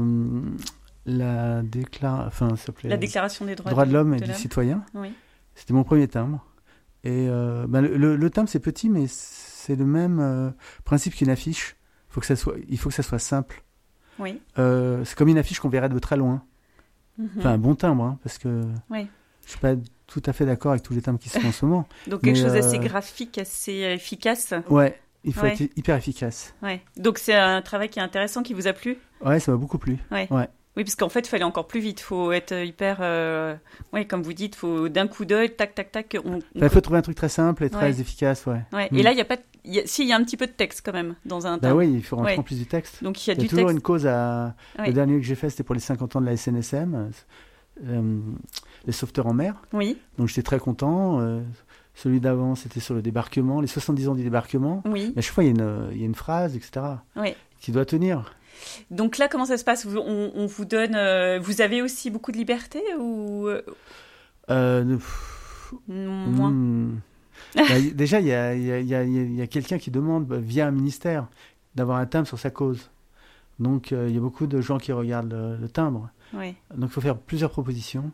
La, décla... enfin, ça s'appelait... la déclaration des droits, droits de, de l'homme et de du l'homme. citoyen. Oui. C'était mon premier timbre. Et euh, ben, le, le, le timbre, c'est petit, mais c'est le même euh, principe qu'une affiche. Faut que ça soit, il faut que ça soit simple. Oui. Euh, c'est comme une affiche qu'on verrait de très loin. Mm-hmm. Enfin, un bon timbre, hein, parce que oui. je suis pas tout à fait d'accord avec tous les timbres qui se font en ce moment. Donc quelque mais, chose euh... assez graphique, assez efficace. Ouais. Il faut ouais. être hyper efficace. Ouais. Donc c'est un travail qui est intéressant, qui vous a plu ? Ouais, ça m'a beaucoup plu. Ouais. ouais. Oui, parce qu'en fait, il fallait encore plus vite. Il faut être hyper... Euh... Oui, comme vous dites, il faut d'un coup d'œil, tac, tac, tac. On... Il enfin, faut trouver un truc très simple et très ouais. efficace, ouais. ouais. Mm. Et là, il y a pas... Y a... Si, il y a un petit peu de texte quand même dans un bah timbre. oui, il faut rentrer ouais. en plus du texte. Donc il y a, il y a du toujours texte. une cause à... Ouais. Le dernier que j'ai fait, c'était pour les cinquante ans de la S N S M, euh, les sauveteurs en mer. Oui. Donc j'étais très content. Euh, celui d'avant, c'était sur le débarquement, les soixante-dix ans du débarquement. Oui. Mais à chaque fois, il y a une, il y a une phrase, et cetera, oui. qui doit tenir. Donc là, comment ça se passe ? on, on vous donne... Euh, vous avez aussi beaucoup de liberté ou... euh, Moins. Hmm. Bah, déjà, il y a, y, a, y, a, y a quelqu'un qui demande, bah, via un ministère, d'avoir un timbre sur sa cause. Donc, il euh, y a beaucoup de gens qui regardent le, le timbre. Oui. Donc, il faut faire plusieurs propositions.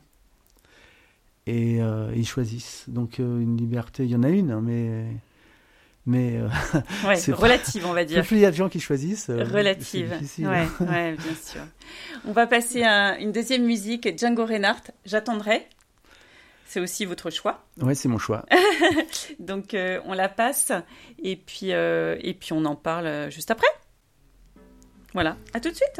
Et euh, ils choisissent. Donc, euh, une liberté, il y en a une, hein, mais... mais euh, ouais, c'est relative, pas... on va dire. Plus il y a de gens qui choisissent, euh, relative. c'est difficile. Ouais, ouais, bien sûr. On va passer à une deuxième musique, Django Reinhardt, J'attendrai. C'est aussi votre choix. Ouais, c'est mon choix. Donc, euh, on la passe et puis, euh, et puis on en parle juste après. Voilà, à tout de suite.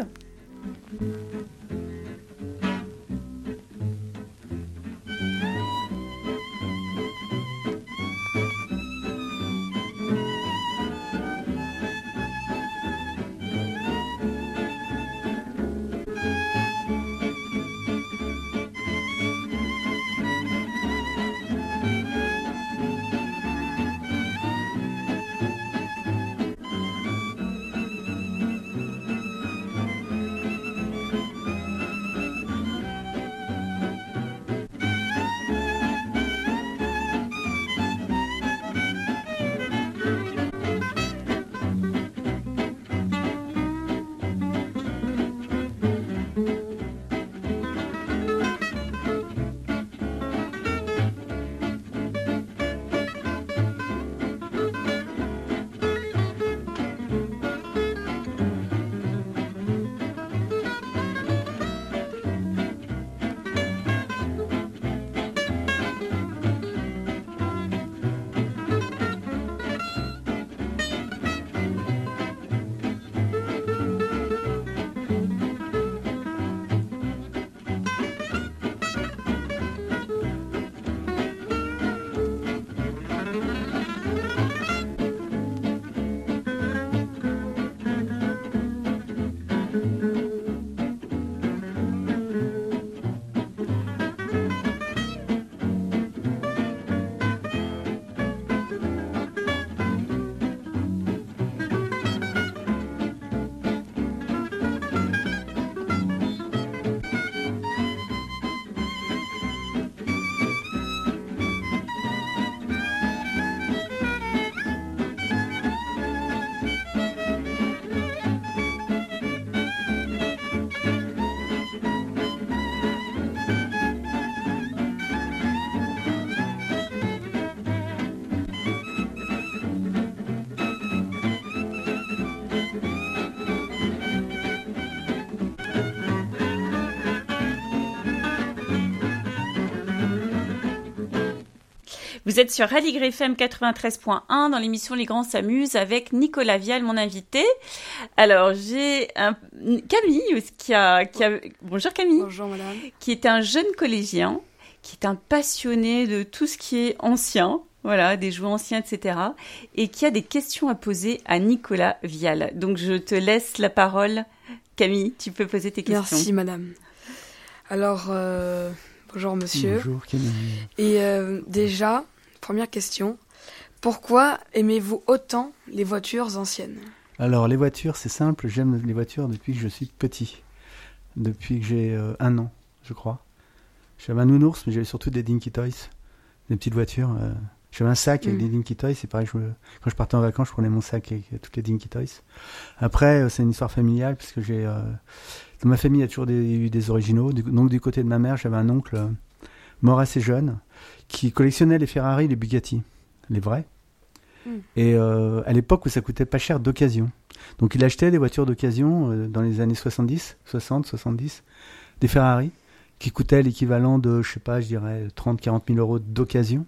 Vous êtes sur Aligre F M quatre-vingt-treize point un dans l'émission Les Grands s'amusent avec Nicolas Vial, mon invité. Alors, j'ai un... Camille qui a, qui a... Bonjour Camille. Bonjour madame. Qui est un jeune collégien, qui est un passionné de tout ce qui est ancien, voilà, des jouets anciens, et cetera. Et qui a des questions à poser à Nicolas Vial. Donc, je te laisse la parole. Camille, tu peux poser tes questions. Merci madame. Alors, euh, bonjour monsieur. Bonjour Camille. Et euh, déjà, première question, pourquoi aimez-vous autant les voitures anciennes ? Alors les voitures, c'est simple, j'aime les voitures depuis que je suis petit. Depuis que j'ai euh, un an, je crois. J'avais un nounours, mais j'avais surtout des Dinky Toys, des petites voitures. Euh, j'avais un sac avec mmh. des Dinky Toys, c'est pareil, je, quand je partais en vacances, je prenais mon sac avec euh, toutes les Dinky Toys. Après, euh, c'est une histoire familiale, parce que j'ai... Euh, dans ma famille, il y a toujours des, eu des originaux. Du, donc du côté de ma mère, j'avais un oncle euh, mort assez jeune, qui collectionnait les Ferrari, les Bugatti, les vrais. Mmh. Et euh, à l'époque où ça coûtait pas cher d'occasion. Donc il achetait des voitures d'occasion euh, dans les années soixante-dix, soixante, soixante-dix, des Ferrari, qui coûtaient l'équivalent de, je sais pas, je dirais trente à quarante mille euros d'occasion.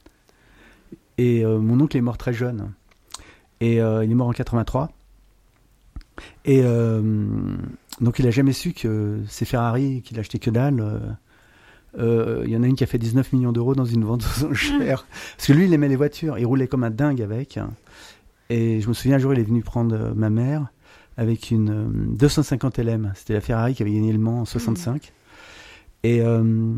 Et euh, mon oncle est mort très jeune. Et euh, il est mort en quatre-vingt-trois. Et euh, donc il a jamais su que ces Ferrari qu'il achetait que dalle, euh, euh, il y en a une qui a fait dix-neuf millions d'euros dans une vente aux enchères. Parce que lui, il aimait les voitures, il roulait comme un dingue avec. Et je me souviens un jour, il est venu prendre ma mère avec une euh, deux cent cinquante L M. C'était la Ferrari qui avait gagné le Mans en soixante-cinq. Mmh. Et, euh,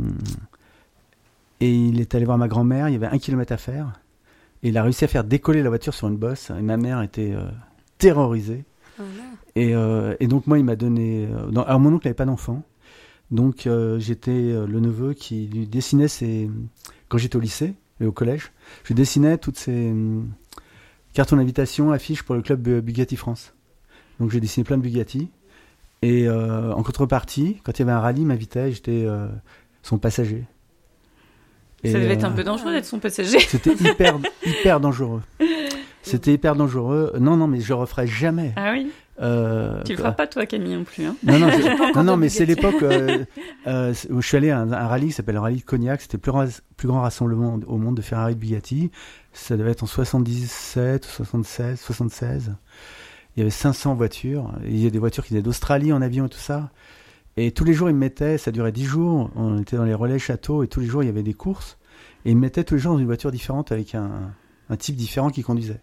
et il est allé voir ma grand-mère, il y avait un kilomètre à faire. Et il a réussi à faire décoller la voiture sur une bosse. Et ma mère était euh, terrorisée. Et, euh, et donc moi il m'a donné euh, non, alors mon oncle n'avait pas d'enfant, donc euh, j'étais euh, le neveu qui lui dessinait ses, quand j'étais au lycée et au collège, je dessinais toutes ces euh, cartons d'invitation, affiches pour le club Bugatti France. Donc j'ai dessiné plein de Bugatti et euh, en contrepartie quand il y avait un rallye il m'invitait, j'étais euh, son passager. Et, ça devait euh, être un peu dangereux d'être son passager. C'était hyper hyper dangereux. C'était hyper dangereux. Non, non, mais je le referai jamais. Ah oui. Euh, tu le feras pas toi, Camille, non plus. Hein. Non, non, je, non, non, mais c'est l'époque euh, euh, où je suis allé à un, un rallye qui s'appelle le rallye de Cognac. C'était le plus, ras, plus grand rassemblement au monde de Ferrari de Bugatti. Ça devait être en soixante-dix-sept, soixante-seize, soixante-seize. Il y avait cinq cents voitures. Il y a des voitures qui venaient d'Australie en avion et tout ça. Et tous les jours, ils me mettaient, ça durait dix jours. On était dans les relais châteaux et tous les jours, il y avait des courses. Et ils me mettaient tous les jours dans une voiture différente avec un, un type différent qui conduisait.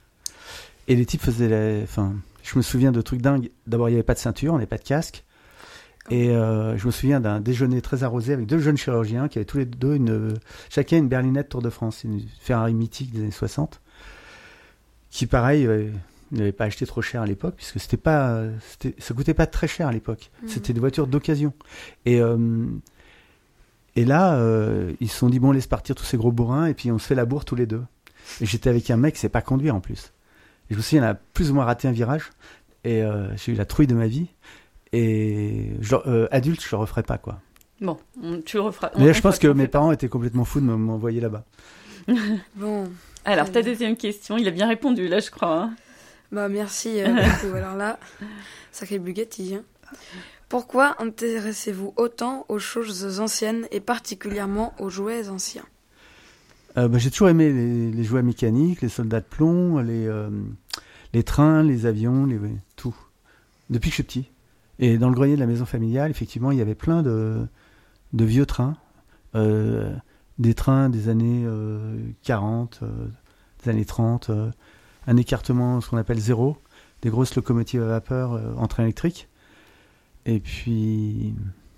Et les types faisaient la... Enfin, je me souviens de trucs dingues. D'abord, il n'y avait pas de ceinture, on n'avait pas de casque. Et euh, je me souviens d'un déjeuner très arrosé avec deux jeunes chirurgiens qui avaient tous les deux une, chacun une berlinette Tour de France, une Ferrari mythique des années soixante, qui, pareil, euh, n'avait pas acheté trop cher à l'époque, puisque c'était pas, c'était, ça coûtait pas très cher à l'époque. Mmh. C'était des voitures d'occasion. Et, euh, et là, euh, ils se sont dit, bon, on laisse partir tous ces gros bourrins, et puis on se fait la bourre tous les deux. Et j'étais avec un mec qui ne sait pas conduire en plus. Et je me souviens, il a plus ou moins raté un virage, et euh, j'ai eu la trouille de ma vie. Et je, euh, adulte, je le referai pas, quoi. Bon, on, tu le referas. Mais je pense que mes parents étaient complètement fous de m'envoyer là-bas. Bon. Alors, ta deuxième question, il a bien répondu, là, je crois. Hein. Bah, merci euh, beaucoup. Alors là, sacré Bugatti. Hein. Pourquoi intéressez-vous autant aux choses anciennes et particulièrement aux jouets anciens ? euh, bah, J'ai toujours aimé les, les jouets mécaniques, les soldats de plomb, les, euh, les trains, les avions, les, tout. Depuis que je suis petit. Et dans le grenier de la maison familiale, effectivement, il y avait plein de, de vieux trains, euh, des trains des années euh, quarante, euh, des années trente, euh, un écartement, ce qu'on appelle zéro, des grosses locomotives à vapeur euh, en train électrique. Et puis,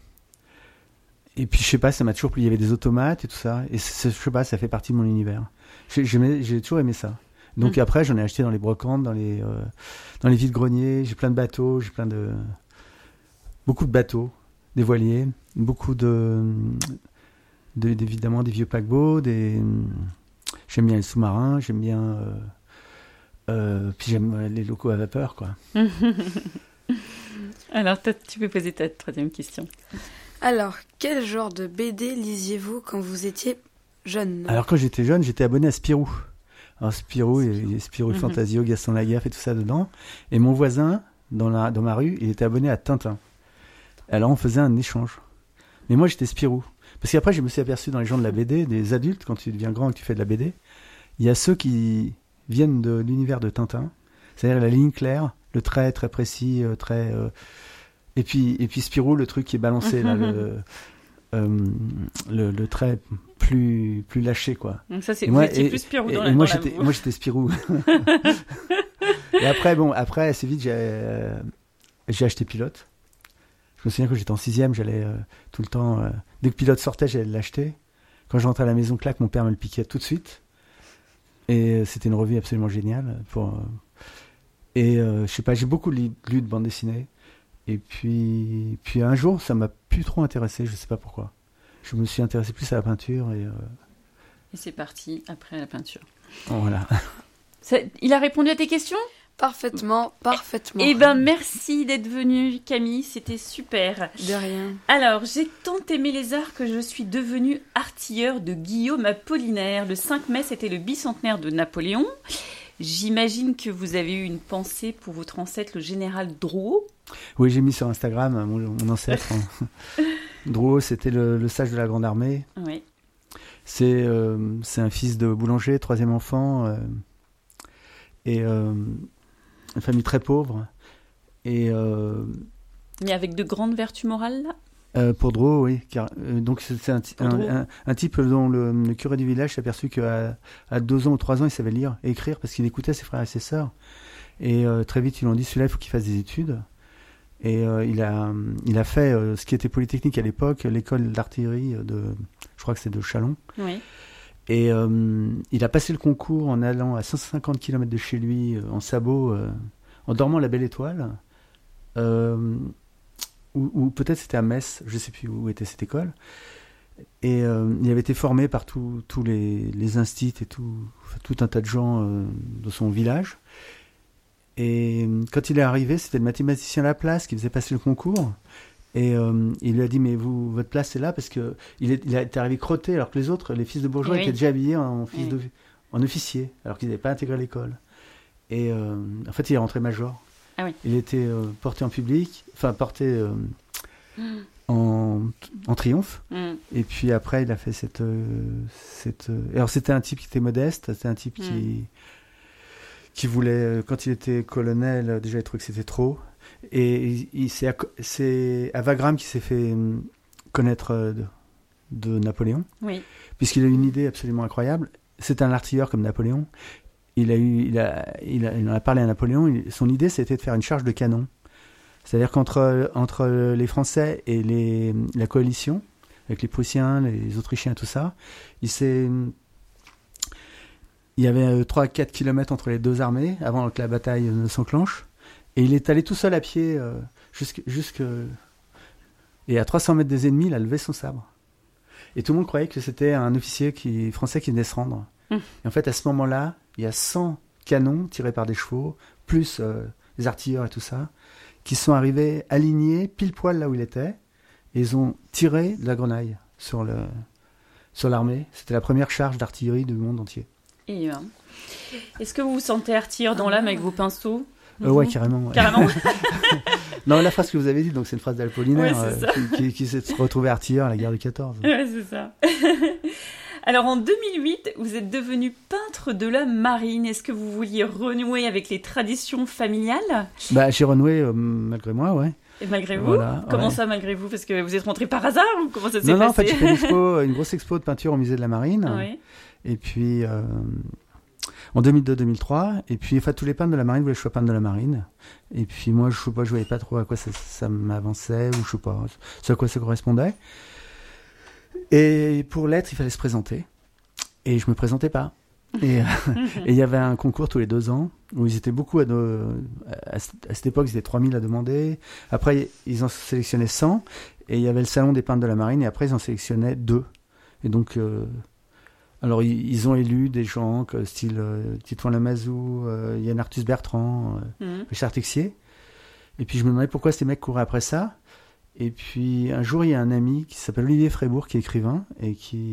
et puis, je sais pas, ça m'a toujours plu. Il y avait des automates et tout ça. Et je sais pas, ça fait partie de mon univers. J'ai, j'ai, j'ai toujours aimé ça. Donc mmh. après, j'en ai acheté dans les brocantes, dans les, euh, dans les vides-greniers. J'ai plein de bateaux, j'ai plein de... Beaucoup de bateaux, des voiliers, beaucoup de, de, évidemment des vieux paquebots, des, j'aime bien les sous-marins, j'aime bien, euh, euh, puis j'aime les locaux à vapeur, quoi. Alors, toi, tu peux poser ta troisième question. Alors, quel genre de B D lisiez-vous quand vous étiez jeune ? Alors, quand j'étais jeune, j'étais abonné à Spirou. Alors, Spirou, il y a Spirou Fantasio, Gaston Lagaffe et tout ça dedans. Et mon voisin, dans, la, dans ma rue, il était abonné à Tintin. Alors on faisait un échange. Mais moi j'étais Spirou. Parce qu'après, je me suis aperçu dans les gens de la B D, des adultes, quand tu deviens grand et que tu fais de la B D, il y a ceux qui viennent de l'univers de Tintin, c'est-à-dire la ligne claire, le trait très précis, euh, très... Euh, et, puis, et puis Spirou, le truc qui est balancé, là, le, euh, le, le trait plus, plus lâché, quoi. Donc ça, c'est, et vous moi, étiez et, plus Spirou et, dans et la moi, dans j'étais, la... moi, j'étais Spirou. Et après, bon, après, assez vite, j'ai, euh, j'ai acheté Pilote. Je me souviens que j'étais en sixième, j'allais euh, tout le temps... Euh, dès que Pilote sortait, j'allais l'acheter. Quand je rentrais à la maison, clac, mon père me le piquait tout de suite. Et euh, c'était une revue absolument géniale. Pour, euh, et euh, je sais pas, j'ai beaucoup lu, lu de bande dessinée. Et puis, puis un jour, ça m'a plus trop intéressé, je sais pas pourquoi. Je me suis intéressé plus à la peinture. Et, euh... et c'est parti après la peinture. Voilà. Ça, il a répondu à tes questions ? Parfaitement, parfaitement. Eh ben, merci d'être venue, Camille, c'était super. De rien. Alors, j'ai tant aimé les arts que je suis devenue artilleur de Guillaume Apollinaire. Le cinq mai, c'était le bicentenaire de Napoléon. J'imagine que vous avez eu une pensée pour votre ancêtre, le général Drouot. Oui, j'ai mis sur Instagram mon, mon ancêtre. Drouot, c'était le, le sage de la Grande Armée. Oui. C'est, euh, c'est un fils de boulanger, troisième enfant, euh, et euh, une famille très pauvre. Et, euh, Mais avec de grandes vertus morales, là ? Euh, pour Drouot, oui. Car, euh, donc c'est un, un, un, un type dont le, le curé du village s'est aperçu qu'à à deux ans ou trois ans, il savait lire et écrire parce qu'il écoutait ses frères et ses sœurs. Et euh, très vite, ils lui ont dit, celui-là, il faut qu'il fasse des études. Et euh, il, a, il a fait euh, ce qui était polytechnique à l'époque, l'école d'artillerie de, je crois que c'est de Châlons. Oui. Et euh, il a passé le concours en allant à cent cinquante kilomètres de chez lui, euh, en sabot, euh, en dormant à la Belle Étoile. Euh, Ou, ou peut-être c'était à Metz, je ne sais plus où était cette école. Et euh, il avait été formé par tous les, les instits et tout, enfin, tout un tas de gens euh, de son village. Et quand il est arrivé, c'était le mathématicien Laplace qui faisait passer le concours. Et euh, il lui a dit, mais vous, votre place est là parce qu'il il est arrivé crotté, alors que les autres, les fils de bourgeois, oui. étaient déjà habillés en, fils oui. de, en officier, alors qu'ils n'avaient pas intégré l'école. Et euh, en fait, il est rentré major. Ah oui. Il était euh, porté en public, enfin porté euh, mm. en, en triomphe. Mm. Et puis après, il a fait cette... Euh, cette euh... Alors c'était un type qui était modeste, c'était un type mm. qui, qui voulait... Quand il était colonel, déjà il trouvait que c'était trop. Et il, il, c'est, à, c'est à Wagram qu'il s'est fait connaître de, de Napoléon. Oui. Puisqu'il a eu une idée absolument incroyable. C'est un artilleur comme Napoléon. Il, a eu, il, a, il, a, il en a parlé à Napoléon. Il, son idée, c'était de faire une charge de canon. C'est-à-dire qu'entre entre les Français et les, la coalition, avec les Prussiens, les Autrichiens, tout ça, il, s'est, il y avait trois à quatre kilomètres entre les deux armées avant que la bataille ne s'enclenche. Et il est allé tout seul à pied euh, jusque, jusque... Et à trois cents mètres des ennemis, il a levé son sabre. Et tout le monde croyait que c'était un officier qui, français qui venait se rendre. Mmh. Et en fait, à ce moment-là, il y a cent canons tirés par des chevaux, plus euh, les artilleurs et tout ça, qui sont arrivés alignés pile poil là où il était, et ils ont tiré de la grenaille sur, le, sur l'armée. C'était la première charge d'artillerie du monde entier. Et euh, est-ce que vous vous sentez artilleur dans l'âme avec vos pinceaux ? Euh, ouais, carrément. Ouais. Carrément. Non, la phrase que vous avez dit, donc c'est une phrase d'Apollinaire, ouais, euh, qui, qui, qui s'est retrouvé artilleur à la guerre du quatorze. Ouais, c'est ça. Alors en deux mille huit, vous êtes devenu peintre de la marine. Est-ce que vous vouliez renouer avec les traditions familiales ? Bah, j'ai renoué euh, malgré moi, ouais. Et malgré vous ? Voilà, Comment ouais. ça, malgré vous ? Parce que vous êtes rentré par hasard ou comment ça s'est non, passé ? Non, en fait, j'ai fait une, expo, une grosse expo de peinture au musée de la Marine. Ouais. Et puis, euh, en deux mille deux deux mille trois. Et puis, enfin, tous les peintres de la Marine voulaient que je sois peintre de la Marine. Et puis, moi, je sais pas, je voyais pas trop à quoi ça, ça m'avançait, ou je sais pas, à quoi ça correspondait. Et pour l'être, il fallait se présenter. Et je me présentais pas. Et il y avait un concours tous les deux ans où ils étaient beaucoup à, de, à, à cette époque, ils étaient trois mille à demander. Après, ils en sélectionnaient cent. Et il y avait le salon des peintres de la Marine. Et après, ils en sélectionnaient deux. Et donc, euh, alors ils, ils ont élu des gens que, style euh, Titouan Lamazou, euh, Yann Arthus Bertrand, euh, mmh. Richard Texier. Et puis je me demandais pourquoi ces mecs couraient après ça. Et puis un jour, il y a un ami qui s'appelle Olivier Frébourg, qui est écrivain et qui, qui est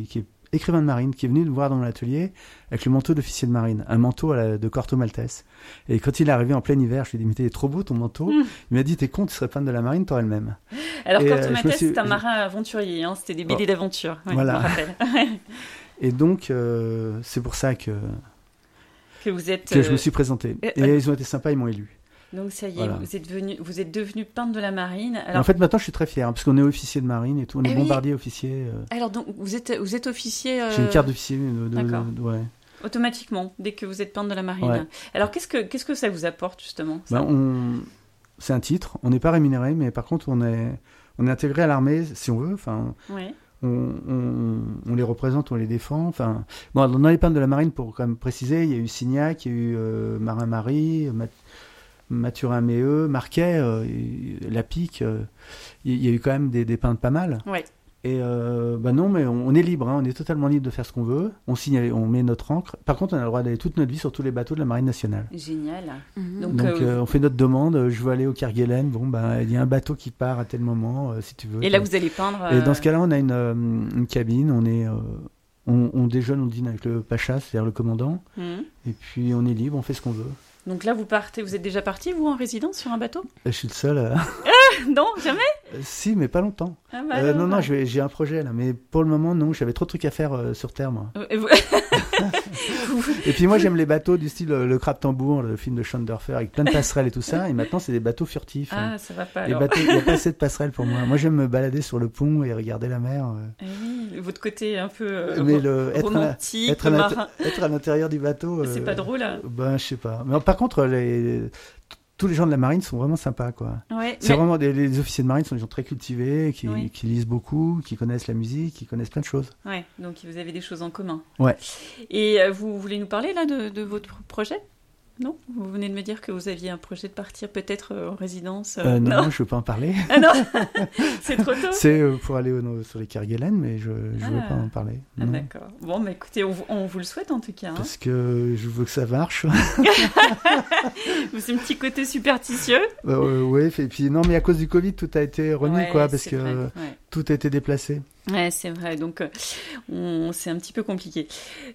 écrivain de marine qui est venu me voir dans mon atelier avec le manteau d'officier de marine, un manteau à la, de Corto Maltese. Et quand il est arrivé en plein hiver, je lui ai dit, mais t'es trop beau ton manteau. Mmh. Il m'a dit, t'es con, tu serais peintre de la marine, t'aurais le même. Alors et, Corto euh, Maltese, suis... c'est un marin aventurier, hein, c'était des B D oh. d'aventure, ouais, voilà. Je me rappelle. Et donc, euh, c'est pour ça que, que, vous êtes, que je me suis présenté. Euh, et euh, ils ont été sympas, ils m'ont élu. Donc ça y est, voilà. vous êtes devenu, vous êtes devenu peintre de la marine. Alors... En fait, maintenant, je suis très fier, hein, parce qu'on est officier de marine et tout, on est eh bombardier oui. officier. Euh... Alors donc, vous êtes, vous êtes officier. Euh... J'ai une carte d'officier. De, de, D'accord. De, de, ouais. Automatiquement, dès que vous êtes peintre de la marine. Ouais. Alors qu'est-ce que, qu'est-ce que ça vous apporte justement ça ben, on... C'est un titre. On n'est pas rémunéré, mais par contre, on est, on est intégré à l'armée si on veut. Enfin. Ouais. On, on, on les représente, on les défend. Enfin, bon, dans les peintres de la marine, pour quand même préciser, il y a eu Signac, il y a eu euh, Marin-Marie, Mat- Mathurin-Méheux, Marquet, euh, Lapic. Euh, il y a eu quand même des, des peintres pas mal. Ouais. Et euh, bah non, mais on, on est libre, hein, on est totalement libre de faire ce qu'on veut. On signe, on met notre encre. Par contre, on a le droit d'aller toute notre vie sur tous les bateaux de la marine nationale. Génial. Mmh. Donc, Donc euh, euh, on fait notre demande. Je veux aller au Kerguelen. Bon, ben il y a un bateau qui part à tel moment, euh, si tu veux. Et là, vous allez peindre. Euh... Et dans ce cas-là, on a une, euh, une cabine. On est, euh, on, on déjeune, on dîne avec le pacha, c'est-à-dire le commandant. Mmh. Et puis on est libre, on fait ce qu'on veut. Donc là, vous partez, vous êtes déjà parti, vous, en résidence sur un bateau ? Je suis le seul. Euh... Ah, non, jamais ? euh, Si, mais pas longtemps. Ah bah euh, non, non, non, bah... j'ai, j'ai un projet là, mais pour le moment, non, j'avais trop de trucs à faire euh, sur Terre, moi. Et, vous... et puis moi, j'aime les bateaux du style euh, Le Crabe Tambour, le film de Schoendoerfer, avec plein de passerelles et tout ça. Et maintenant, c'est des bateaux furtifs. Ah, hein. ça va pas les alors. bateaux, il n'y a pas assez de passerelles pour moi. Moi, j'aime me balader sur le pont et regarder la mer. Euh... Eh oui, votre côté un peu euh, mais le, être romantique, à, être, marin. À, être à l'intérieur du bateau. C'est euh, pas drôle. Hein. Ben, je sais pas. Mais par contre, les... tous les gens de la marine sont vraiment sympas, quoi. Ouais, c'est mais... vraiment des, les officiers de marine sont des gens très cultivés, qui, oui. qui lisent beaucoup, qui connaissent la musique, qui connaissent plein de choses. Ouais, donc vous avez des choses en commun. Ouais. Et euh, vous voulez nous parler là de, de votre projet ? Non ? Vous venez de me dire que vous aviez un projet de partir peut-être euh, en résidence. Euh... Euh, non, non, non, je veux pas en parler. Ah non, c'est trop tôt. C'est euh, pour aller au, sur les Kerguelen, mais je ne ah. veux pas en parler. Ah, d'accord. Bon, bah écoutez, on, on vous le souhaite en tout cas. Hein. Parce que je veux que ça marche. C'est un petit côté superstitieux. Euh, oui, et puis non, mais à cause du Covid, tout a été remis, ouais, quoi, parce que vrai, ouais. tout a été déplacé. Ouais, c'est vrai. Donc, euh, on... c'est un petit peu compliqué.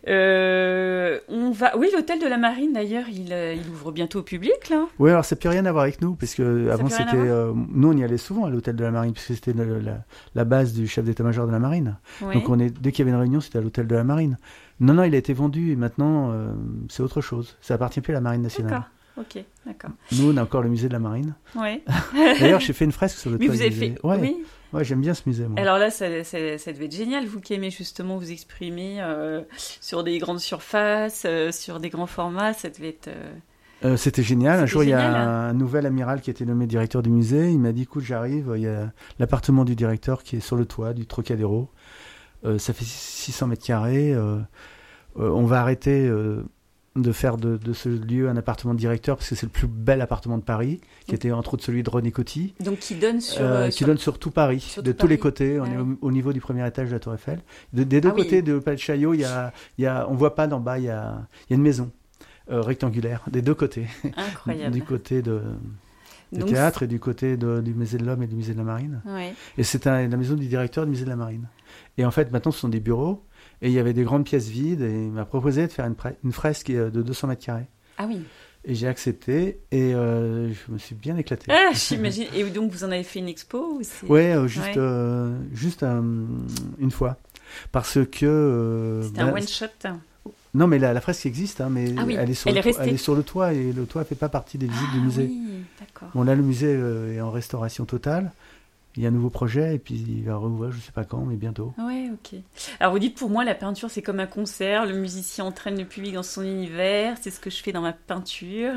Euh, on va. Oui, l'hôtel de la Marine, d'ailleurs, il, euh, il ouvre bientôt au public, là. Oui, alors ça n'a plus rien à voir avec nous, parce que ça avant c'était, euh, nous on y allait souvent à l'hôtel de la Marine, puisque c'était la, la, la base du chef d'état-major de la Marine. Ouais. Donc on est, dès qu'il y avait une réunion, c'était à l'hôtel de la Marine. Non, non, il a été vendu et maintenant euh, c'est autre chose. Ça appartient plus à la Marine nationale. D'accord. Ok, d'accord. Nous, on a encore le musée de la Marine. Ouais. D'ailleurs, j'ai fait une fresque sur le Mais toit vous du avez musée. fait. Ouais. Oui. Ouais, j'aime bien ce musée, moi. Alors là, ça, ça, ça devait être génial, vous qui aimez justement vous exprimer euh, sur des grandes surfaces, euh, sur des grands formats, ça devait être... Euh... Euh, c'était génial. C'était un jour, génial, il y a hein. un nouvel amiral qui était nommé directeur du musée. Il m'a dit, écoute, j'arrive, il y a l'appartement du directeur qui est sur le toit du Trocadéro. Euh, ça fait six cents mètres carrés. Euh, euh, on va arrêter... Euh, de faire de, de ce lieu un appartement de directeur, parce que c'est le plus bel appartement de Paris, qui était entre autres celui de René Coty. Donc qui donne sur... Euh, sur... qui donne sur tout Paris, sur de tout tous Paris. les côtés. On ah, est oui. au, au niveau du premier étage de la Tour Eiffel. De, des deux ah, côtés oui. de Palais de Chaillot, il y a, il y a, on voit pas d'en bas, il y a, il y a une maison euh, rectangulaire, des deux côtés. Incroyable. Du côté de... du Donc, théâtre et du côté de, du musée de l'Homme et du musée de la Marine. Ouais. Et c'est un, la maison du directeur du musée de la Marine. Et en fait, maintenant, ce sont des bureaux. Et il y avait des grandes pièces vides, et il m'a proposé de faire une, pre- une fresque de deux cents mètres carrés. Ah oui. Et j'ai accepté, et euh, je me suis bien éclaté. Ah, j'imagine. Et donc, vous en avez fait une expo ou c'est... Ouais, euh, juste, ouais. Euh, juste euh, une fois. Parce que... Euh, C'était ben, un one-shot. Non, mais la, la fresque existe, hein, mais ah oui. elle, est sur elle, le est toit, restée. elle est sur le toit, et le toit ne fait pas partie des visites ah, du musée. Oui, d'accord. Bon, là, le musée euh, est en restauration totale. Il y a un nouveau projet, et puis il va rouvrir, je ne sais pas quand, mais bientôt. Ouais, ok. Alors, vous dites, pour moi, la peinture, c'est comme un concert. Le musicien entraîne le public dans son univers. C'est ce que je fais dans ma peinture.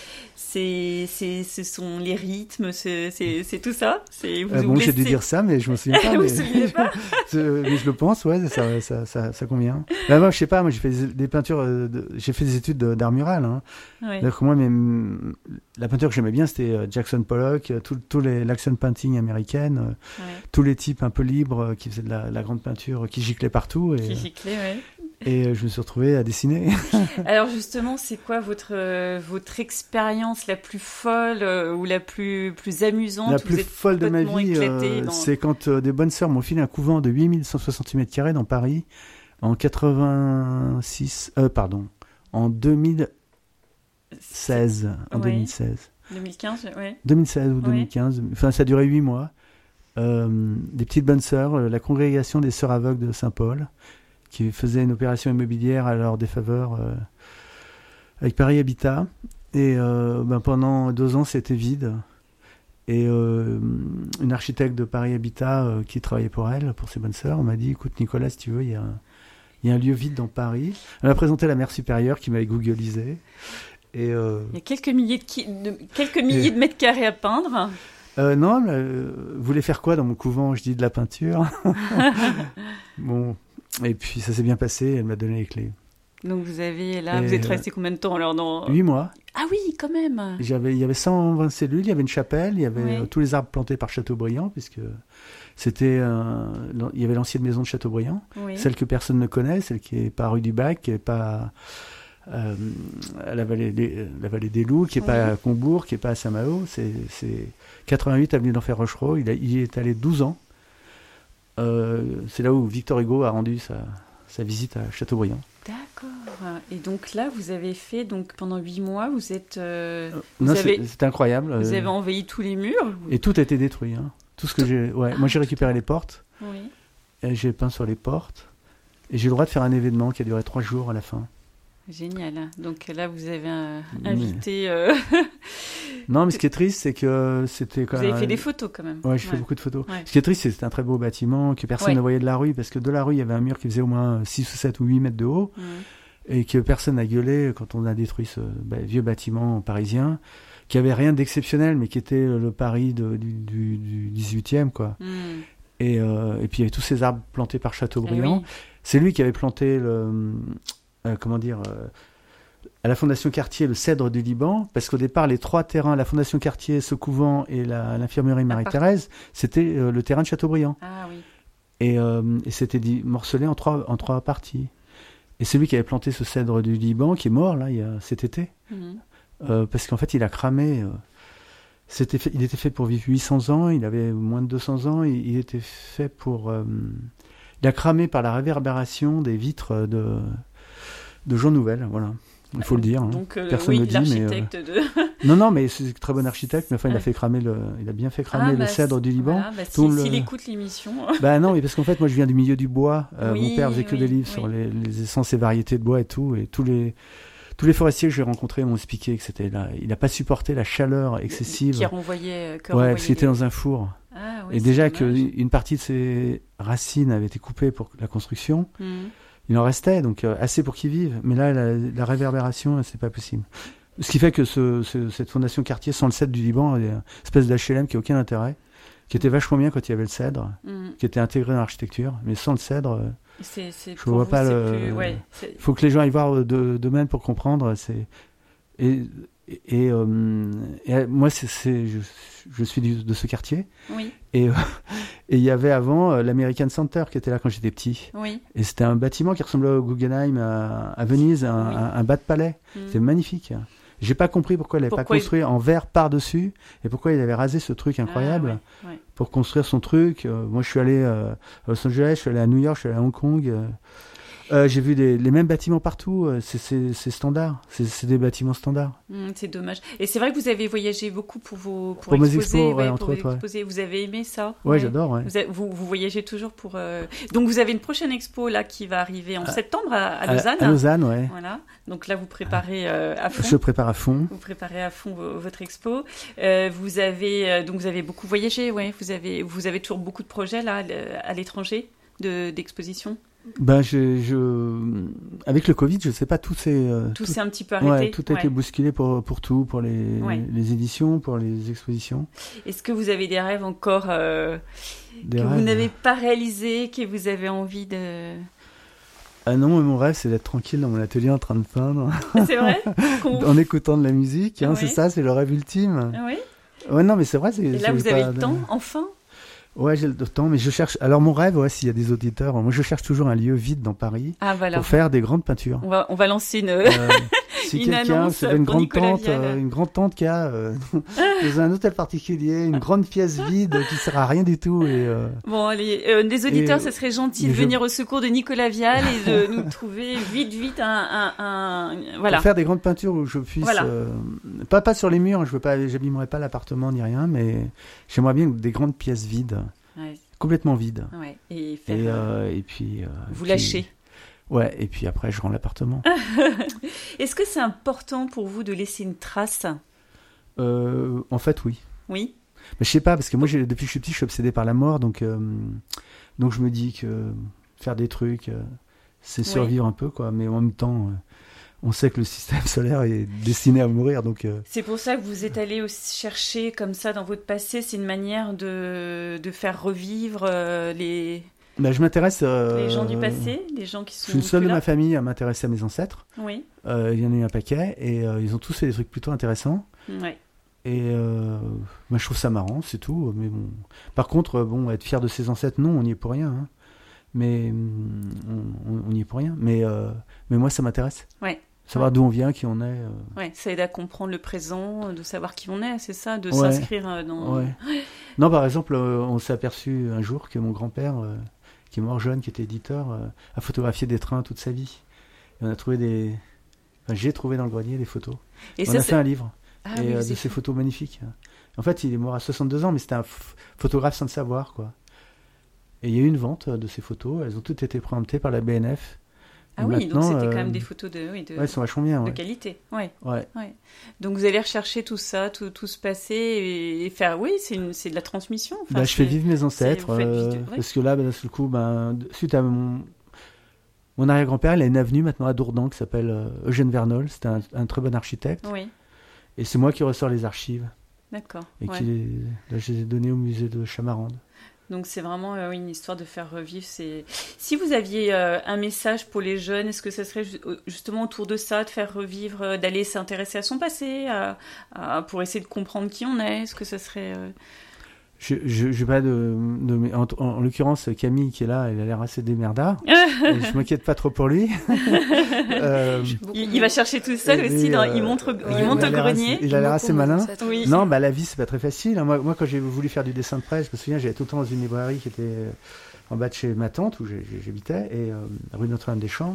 C'est, c'est, ce sont les rythmes, c'est, c'est, c'est tout ça. C'est, vous euh, bon, vous j'ai dû dire ça, mais je ne me souviens pas. vous mais... vous souvenez pas mais je le pense, ouais, ça, ça, ça, ça convient. Bah, moi, je sais pas, moi, j'ai fait des, des peintures, euh, de, j'ai fait des études de, d'art mural. Hein. Ouais. Donc, moi, mais, la peinture que j'aimais bien, c'était Jackson Pollock, tout, tout les, l'action painting américaine, ouais. tous les types un peu libres qui faisaient de la, la grande peinture, qui giclaient partout. Et, qui giclaient, ouais. Et je me suis retrouvé à dessiner. Alors justement, c'est quoi votre, euh, votre expérience la plus folle euh, ou la plus, plus amusante? La vous plus êtes folle de ma vie, euh, dans... c'est quand euh, des bonnes sœurs m'ont filé un couvent de huit mille cent soixante mètres carrés dans Paris, En quatre-vingt-six, euh, pardon, en deux mille seize. En Ouais. deux mille seize. deux mille quinze, oui. deux mille seize ou Ouais. deux mille quinze. Enfin, ça a duré huit mois. Euh, des petites bonnes sœurs, euh, la congrégation des sœurs aveugles de Saint-Paul, qui faisait une opération immobilière à leur défaveur euh, avec Paris Habitat. Et euh, ben, pendant deux ans, c'était vide. Et euh, une architecte de Paris Habitat euh, qui travaillait pour elle, pour ses bonnes sœurs, m'a dit, écoute Nicolas, si tu veux, il y a un, il y a un lieu vide dans Paris. Elle m'a présenté la mère supérieure qui m'avait googlisé. Et, euh, Il y a quelques milliers de, ki- de- quelques milliers Et- de mètres carrés à peindre. euh, non, elle euh, voulait faire quoi dans mon couvent? Je dis de la peinture. Bon, et puis ça s'est bien passé, elle m'a donné les clés. Donc vous avez là, Et, vous êtes euh, resté combien de temps alors dans... Huit mois. Ah oui, quand même. J'avais, il y avait cent vingt cellules, il y avait une chapelle, il y avait Ouais. euh, tous les arbres plantés par Chateaubriand, puisque c'était, euh, l'an- il y avait l'ancienne maison de Chateaubriand, Oui. celle que personne ne connaît, celle qui est pas rue du Bac, qui est pas euh, à la vallée des, la vallée des Loups, qui est pas Oui. à Combourg, qui est pas à Saint-Malo, c'est, c'est quatre-vingt-huit avenue d'Enfer Rochereau. Il, a- il y est allé douze ans. Euh, c'est là où Victor Hugo a rendu sa, sa visite à Chateaubriand. D'accord. Et donc là, vous avez fait, donc pendant huit mois, vous êtes... euh, Euh, vous non, avez- c'est- c'était incroyable. Vous euh, avez envahi tous les murs. Et tout a été détruit. Hein. Tout ce que j'ai. Ouais. Moi, j'ai récupéré les portes. Oui. Et j'ai peint sur les portes. Et j'ai eu le droit de faire un événement qui a duré trois jours à la fin. Génial. Donc là, vous avez euh, Mais- invité... euh, Non, mais ce qui est triste, c'est que c'était quand vous même. avez fait des photos quand même. Ouais, j'ai fait beaucoup de photos. Ouais. Ce qui est triste, c'est que c'était un très beau bâtiment que personne Ouais. ne voyait de la rue, parce que de la rue, il y avait un mur qui faisait au moins six ou sept ou huit mètres de haut, Mhm. et que personne n'a gueulé quand on a détruit ce bah, vieux bâtiment parisien, qui avait rien d'exceptionnel, mais qui était le Paris de- du, du, du dix-huitième, quoi. Mhm. Et, euh, et puis il y avait tous ces arbres plantés par Eh Chateaubriand. oui. C'est lui qui avait planté le, euh, comment dire, euh, à la Fondation Cartier, le cèdre du Liban, parce qu'au départ, les trois terrains, la Fondation Cartier, ce couvent et la- l'infirmerie Marie-Thérèse, c'était euh, le terrain de Chateaubriand. Ah oui. Et, euh, et c'était dit- morcelé en trois, en trois parties. Et c'est lui qui avait planté ce cèdre du Liban, qui est mort là, il y a, cet été, Mhm. euh, parce qu'en fait, il a cramé. euh, c'était fait- il était fait pour vivre huit cents ans, il avait moins de deux cents ans, il, il était fait pour... euh, il a cramé par la réverbération des vitres de, de Jean Nouvel, voilà. Il faut le dire. hein. Donc, euh, Personne oui, ne dit, mais, euh, l'architecte de... Non, non, mais c'est un très bon architecte, mais enfin, il a Ouais. fait cramer le, il a bien fait cramer Ah, le bah, cèdre du Liban. Voilà, bah, si- Tout le- S'il écoute l'émission... Bah non, mais parce qu'en fait, moi, je viens du milieu du bois. Euh, Oui, mon père faisait que oui, des livres oui. sur les, les essences et variétés de bois et tout, et tous les tous les forestiers que j'ai rencontrés m'ont expliqué que c'était là, il n'a pas supporté la chaleur excessive. Qui renvoyait... que Ouais, renvoyait parce qu'il était les- dans un four. Ah, oui, et c'est déjà dommage. qu'une partie de ses racines avait été coupée pour la construction, Mhm. il en restait, donc euh, assez pour qu'il vive. Mais là, la, la réverbération, c'est pas possible. Ce qui fait que ce, ce- cette fondation Cartier, sans le cèdre du Liban, est une espèce d'H L M qui n'a aucun intérêt, qui était vachement bien quand il y avait le cèdre, Mhm. qui était intégré dans l'architecture, mais sans le cèdre, euh, C'est, c'est, Je pour vois vous, pas c'est le- plus- ouais, c'est- il faut que les gens aillent voir euh, de, de même pour comprendre. C'est et et, et, euh, et, moi, c'est, c'est je, je suis du- de ce quartier, Oui, et euh, et il y avait avant euh, l'American Center qui était là quand j'étais petit, oui. et c'était un bâtiment qui ressemblait au Guggenheim à, à Venise, un, Oui. un, un bas de palais. Mhm. C'était magnifique. J'ai pas compris pourquoi il n'avait pas Pourquoi il- construit en verre par-dessus et pourquoi il avait rasé ce truc incroyable Ah, ouais, ouais. pour construire son truc. Euh, moi, je suis allé euh, à Los Angeles, je suis allé à New York, je suis allé à Hong Kong. euh, euh, j'ai vu des- les mêmes bâtiments partout. euh, C'est, c'est, c'est standard. C'est, c'est des bâtiments standards. Mhm, c'est dommage. Et c'est vrai que vous avez voyagé beaucoup pour vos pour, Pour mes exposer, expos, ouais, ouais, entre pour autres, ouais. exposer. Vous avez aimé ça? Ouais, j'adore. Ouais. Vous, avez- vous, vous voyagez toujours pour. euh, Donc vous avez une prochaine expo là qui va arriver en À- septembre à, à À- Lausanne. À, Lausanne, ouais. Voilà. Donc là vous préparez euh, à fond. Je prépare à fond. Vous préparez à fond vo- votre expo. Euh, vous avez euh, donc vous avez beaucoup voyagé, ouais. Vous avez vous avez toujours beaucoup de projets là le- à l'étranger de d'exposition. Ben, je, je, avec le Covid, je sais pas, tout s'est, euh, Tout tout, s'est un petit peu ouais, arrêté. tout a ouais. été bousculé pour, pour tout, pour les, Ouais. les éditions, pour les expositions. Est-ce que vous avez des rêves encore euh, Des que rêves. vous n'avez pas réalisés, que vous avez envie de... Ah non, mais mon rêve, c'est d'être tranquille dans mon atelier en train de peindre, C'est vrai qu'on- en écoutant de la musique. Hein, Ouais. C'est ça, c'est le rêve ultime. Ah oui. Ouais, non, mais c'est vrai. C'est, Et là, c'est vous pas avez le de- temps, enfin. Ouais, j'ai le temps, mais je cherche. Alors, mon rêve, ouais, s'il y a des auditeurs, moi, je cherche toujours un lieu vide dans Paris Ah voilà. pour faire des grandes peintures. On va, on va lancer une, Euh, Si une quelqu'un, annonce c'est une pour grande Nicolas tante, Vial. euh, une grande tante qui a euh, dans un hôtel particulier une grande pièce vide qui sert à rien du tout et euh, Bon, allez, euh, les auditeurs, Et- ça serait gentil de mais je- venir au secours de Nicolas Vial et de nous trouver vite, vite un, un, un- voilà. pour faire des grandes peintures où je puisse Voilà. euh, pas pas sur les murs, je veux pas, j'abîmerai pas l'appartement ni rien, mais j'aimerais bien des grandes pièces vides, Ouais, complètement vides. ouais. Et faire, Et, euh, euh, et puis euh, vous puis- lâcher. Ouais, et puis après je rends l'appartement. Est-ce que c'est important pour vous de laisser une trace? Euh, en fait, oui. Oui. Mais je sais pas, parce que moi, j'ai- depuis que je suis petit, je suis obsédé par la mort, donc, euh, donc je me dis que faire des trucs, euh, c'est Oui. survivre un peu, quoi. Mais en même temps, euh, on sait que le système solaire est destiné à mourir, donc... euh, C'est pour ça que vous êtes allé aussi chercher comme ça dans votre passé. C'est une manière de, de faire revivre euh, les, bah, je m'intéresse... euh, les gens du passé, les gens qui Je sont suis le seul plus de là. ma famille à m'intéresser à mes ancêtres. Oui. Euh, il y en a eu un paquet, et euh, ils ont tous fait des trucs plutôt intéressants. Ouais. Et euh, moi, je trouve ça marrant, c'est tout. Mais bon. Par contre, euh, bon, être fier de ses ancêtres, non, on n'y est pour rien. Hein. Mais hum, on on n'y est pour rien. Mais, euh, mais moi, ça m'intéresse. Ouais. Savoir d'où on vient, qui on est. euh, Ouais, ça aide à comprendre le présent, de savoir qui on est, c'est ça, de Ouais. s'inscrire euh, dans. Ouais. Non, par exemple, euh, on s'est aperçu un jour que mon grand-père, euh, qui est mort jeune, qui était éditeur, euh, a photographié des trains toute sa vie. Et on a trouvé des. Enfin, j'ai trouvé dans le grenier des photos. Et on ça, a c'est- fait un livre. Ah et oui, euh, vous de avez ces fait- photos magnifiques. En fait, il est mort à soixante-deux ans, mais c'était un f- photographe sans le savoir, quoi. Et il y a eu une vente euh, de ces photos. Elles ont toutes été présentées par la B N F. Ah Et oui, donc maintenant, c'était quand euh, même des photos de, oui, de, Ouais, elles sont vachement bien. de Ouais. qualité. Ouais. Ouais. Donc vous allez rechercher tout ça, tout, tout ce passé et, et faire. Oui, c'est une- c'est de la transmission. Enfin, Bah, je fais c'est- vivre mes ancêtres. vous faites euh, vivre- ouais. Parce que là, bah, d'un seul coup, ben, de- suite à mon. Mon arrière-grand-père, il a une avenue maintenant à Dourdan qui s'appelle euh, Eugène Vernol. C'était un, un très bon architecte. Oui, Et c'est moi qui ressors les archives. d'accord. Et Ouais. qui les, là, je les ai données au musée de Chamarande. Donc c'est vraiment euh, oui, une histoire de faire revivre. C'est... Si vous aviez euh, un message pour les jeunes, est-ce que ça serait ju- justement autour de ça, de faire revivre, euh, d'aller s'intéresser à son passé, à- à- pour essayer de comprendre qui on est? Est-ce que ça serait... euh, Je, je, je pas de, de- en, en- en l'occurrence, Camille qui est là, elle a l'air assez démerdard. Et je m'inquiète pas trop pour lui. Euh, Beaucoup il, mieux. il va chercher tout seul Et aussi, lui, dans- euh, il monte, au- ouais, il monte il a au l'air grenier. assez- il a l'air Beaucoup assez mieux, malin. ça. Oui. Non, bah la vie c'est pas très facile. Moi, moi quand j'ai voulu faire du dessin de presse, je me souviens, j'allais tout le temps dans une librairie qui était en bas de chez ma tante où j'ai- j'ai- j'habitais, et euh, rue Notre-Dame-des-Champs.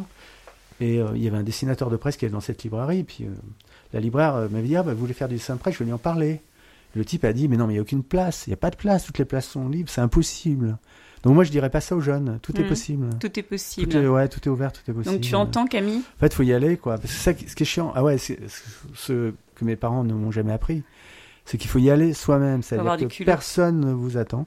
Et euh, il y avait un dessinateur de presse qui était dans cette librairie. Et puis euh, la libraire euh, m'avait dit, ah, bah, vous voulez faire du dessin de presse, je vais lui en parler. Le type a dit, mais non, mais il n'y a aucune place, il n'y a pas de place, toutes les places sont libres, c'est impossible. Donc moi je dirais pas ça aux jeunes, tout est Mhm. possible. Tout est possible. Tout est, ouais, tout est ouvert, tout est possible. Donc tu entends, Camille? En fait, il faut y aller, quoi. Parce que ça, qui- ce qui est chiant, ah ouais, c'est c'est ce que mes parents ne m'ont jamais appris, c'est qu'il faut y aller soi-même. avoir C'est-à-dire des que culottes. personne ne vous attend.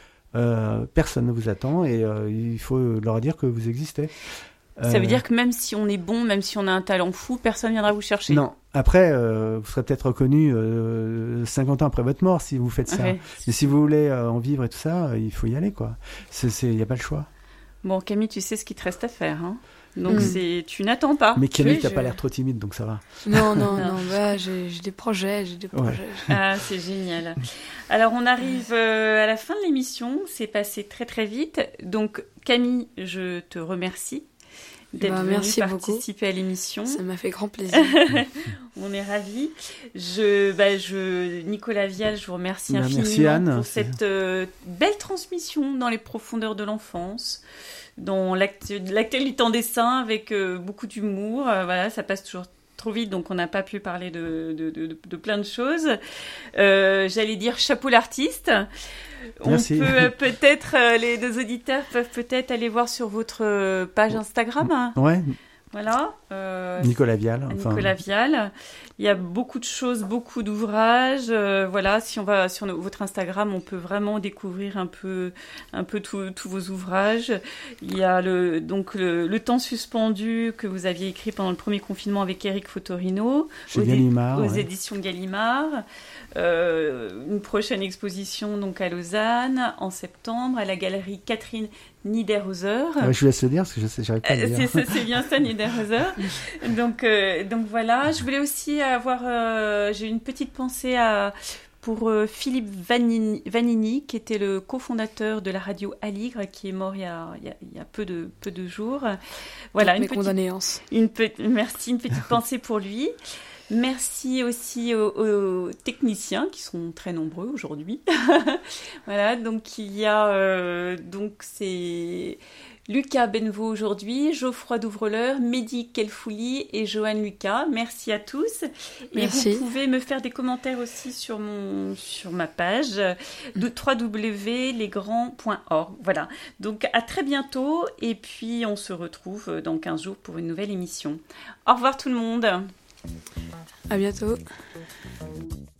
Euh, personne ne vous attend et euh, il faut leur dire que vous existez. Ça Euh, veut dire que même si on est bon, même si on a un talent fou, personne viendra vous chercher. Non. Après, euh, vous serez peut-être reconnu euh, cinquante ans après votre mort si vous faites ça. Ouais. Mais si vous voulez euh, en vivre et tout ça, euh, il faut y aller, quoi. Il n'y a pas le choix. Bon, Camille, tu sais ce qu'il te reste à faire. Hein. Donc Mm. c'est, tu n'attends pas. Mais Camille, Oui, t'as je- pas l'air trop timide, donc ça va. Non, non, Non. non, bah, j'ai j'ai des projets, j'ai des projets. Ah, c'est génial. Alors, on arrive euh, à la fin de l'émission. C'est passé très, très vite. Donc, Camille, je te remercie d'être Bah, venue merci beaucoup. participer à l'émission. Ça m'a fait grand plaisir. On est ravis. Je, bah, je, Nicolas Vial, je vous remercie Bah, infiniment merci, Anne. pour cette euh, belle transmission dans les profondeurs de l'enfance, dans l'actu- l'actualité en dessin avec euh, beaucoup d'humour. Euh, voilà, ça passe toujours trop vite, donc on n'a pas pu parler de, de, de, de plein de choses. Euh, j'allais dire chapeau l'artiste. On Merci. peut euh, peut-être, euh, les deux auditeurs peuvent peut-être aller voir sur votre euh, page Instagram. hein. Ouais, Voilà. Euh, Nicolas Vial. Enfin, Nicolas Vial. Il y a beaucoup de choses, beaucoup d'ouvrages. Euh, voilà, si on va sur no- votre Instagram, on peut vraiment découvrir un peu, un peu tous tous vos ouvrages. Il y a le, donc le, le temps suspendu que vous aviez écrit pendant le premier confinement avec Eric Fotorino chez aux, é- Gallimard. aux ouais. éditions Gallimard. Euh, une prochaine exposition donc à Lausanne en septembre à la galerie Catherine Niederhauser. Ouais, je vous laisse le dire parce que je sais, j'arrive pas à le Euh, dire. C'est c'est- c'est bien ça, Niederhauser. donc, euh, donc voilà, je voulais aussi avoir, euh, j'ai une petite pensée à pour euh, Philippe Vanini, Vanini, qui était le cofondateur de la radio Aligre, qui est mort il y a, il y a, il y a peu, de, peu de jours. Voilà, une mes petite, condoléances. Une pe- merci, une petite pensée pour lui. Merci aussi aux, aux techniciens qui sont très nombreux aujourd'hui. Voilà, donc il y a euh, donc c'est Lucas Benveau aujourd'hui, Geoffroy Douvreleur, Mehdi Kelfouli et Joanne Lucas. Merci à tous. Merci. Et vous pouvez me faire des commentaires aussi sur mon sur ma page de w w w point lesgrands point org. Voilà. Donc à très bientôt et puis on se retrouve dans quinze jours pour une nouvelle émission. Au revoir tout le monde. À bientôt.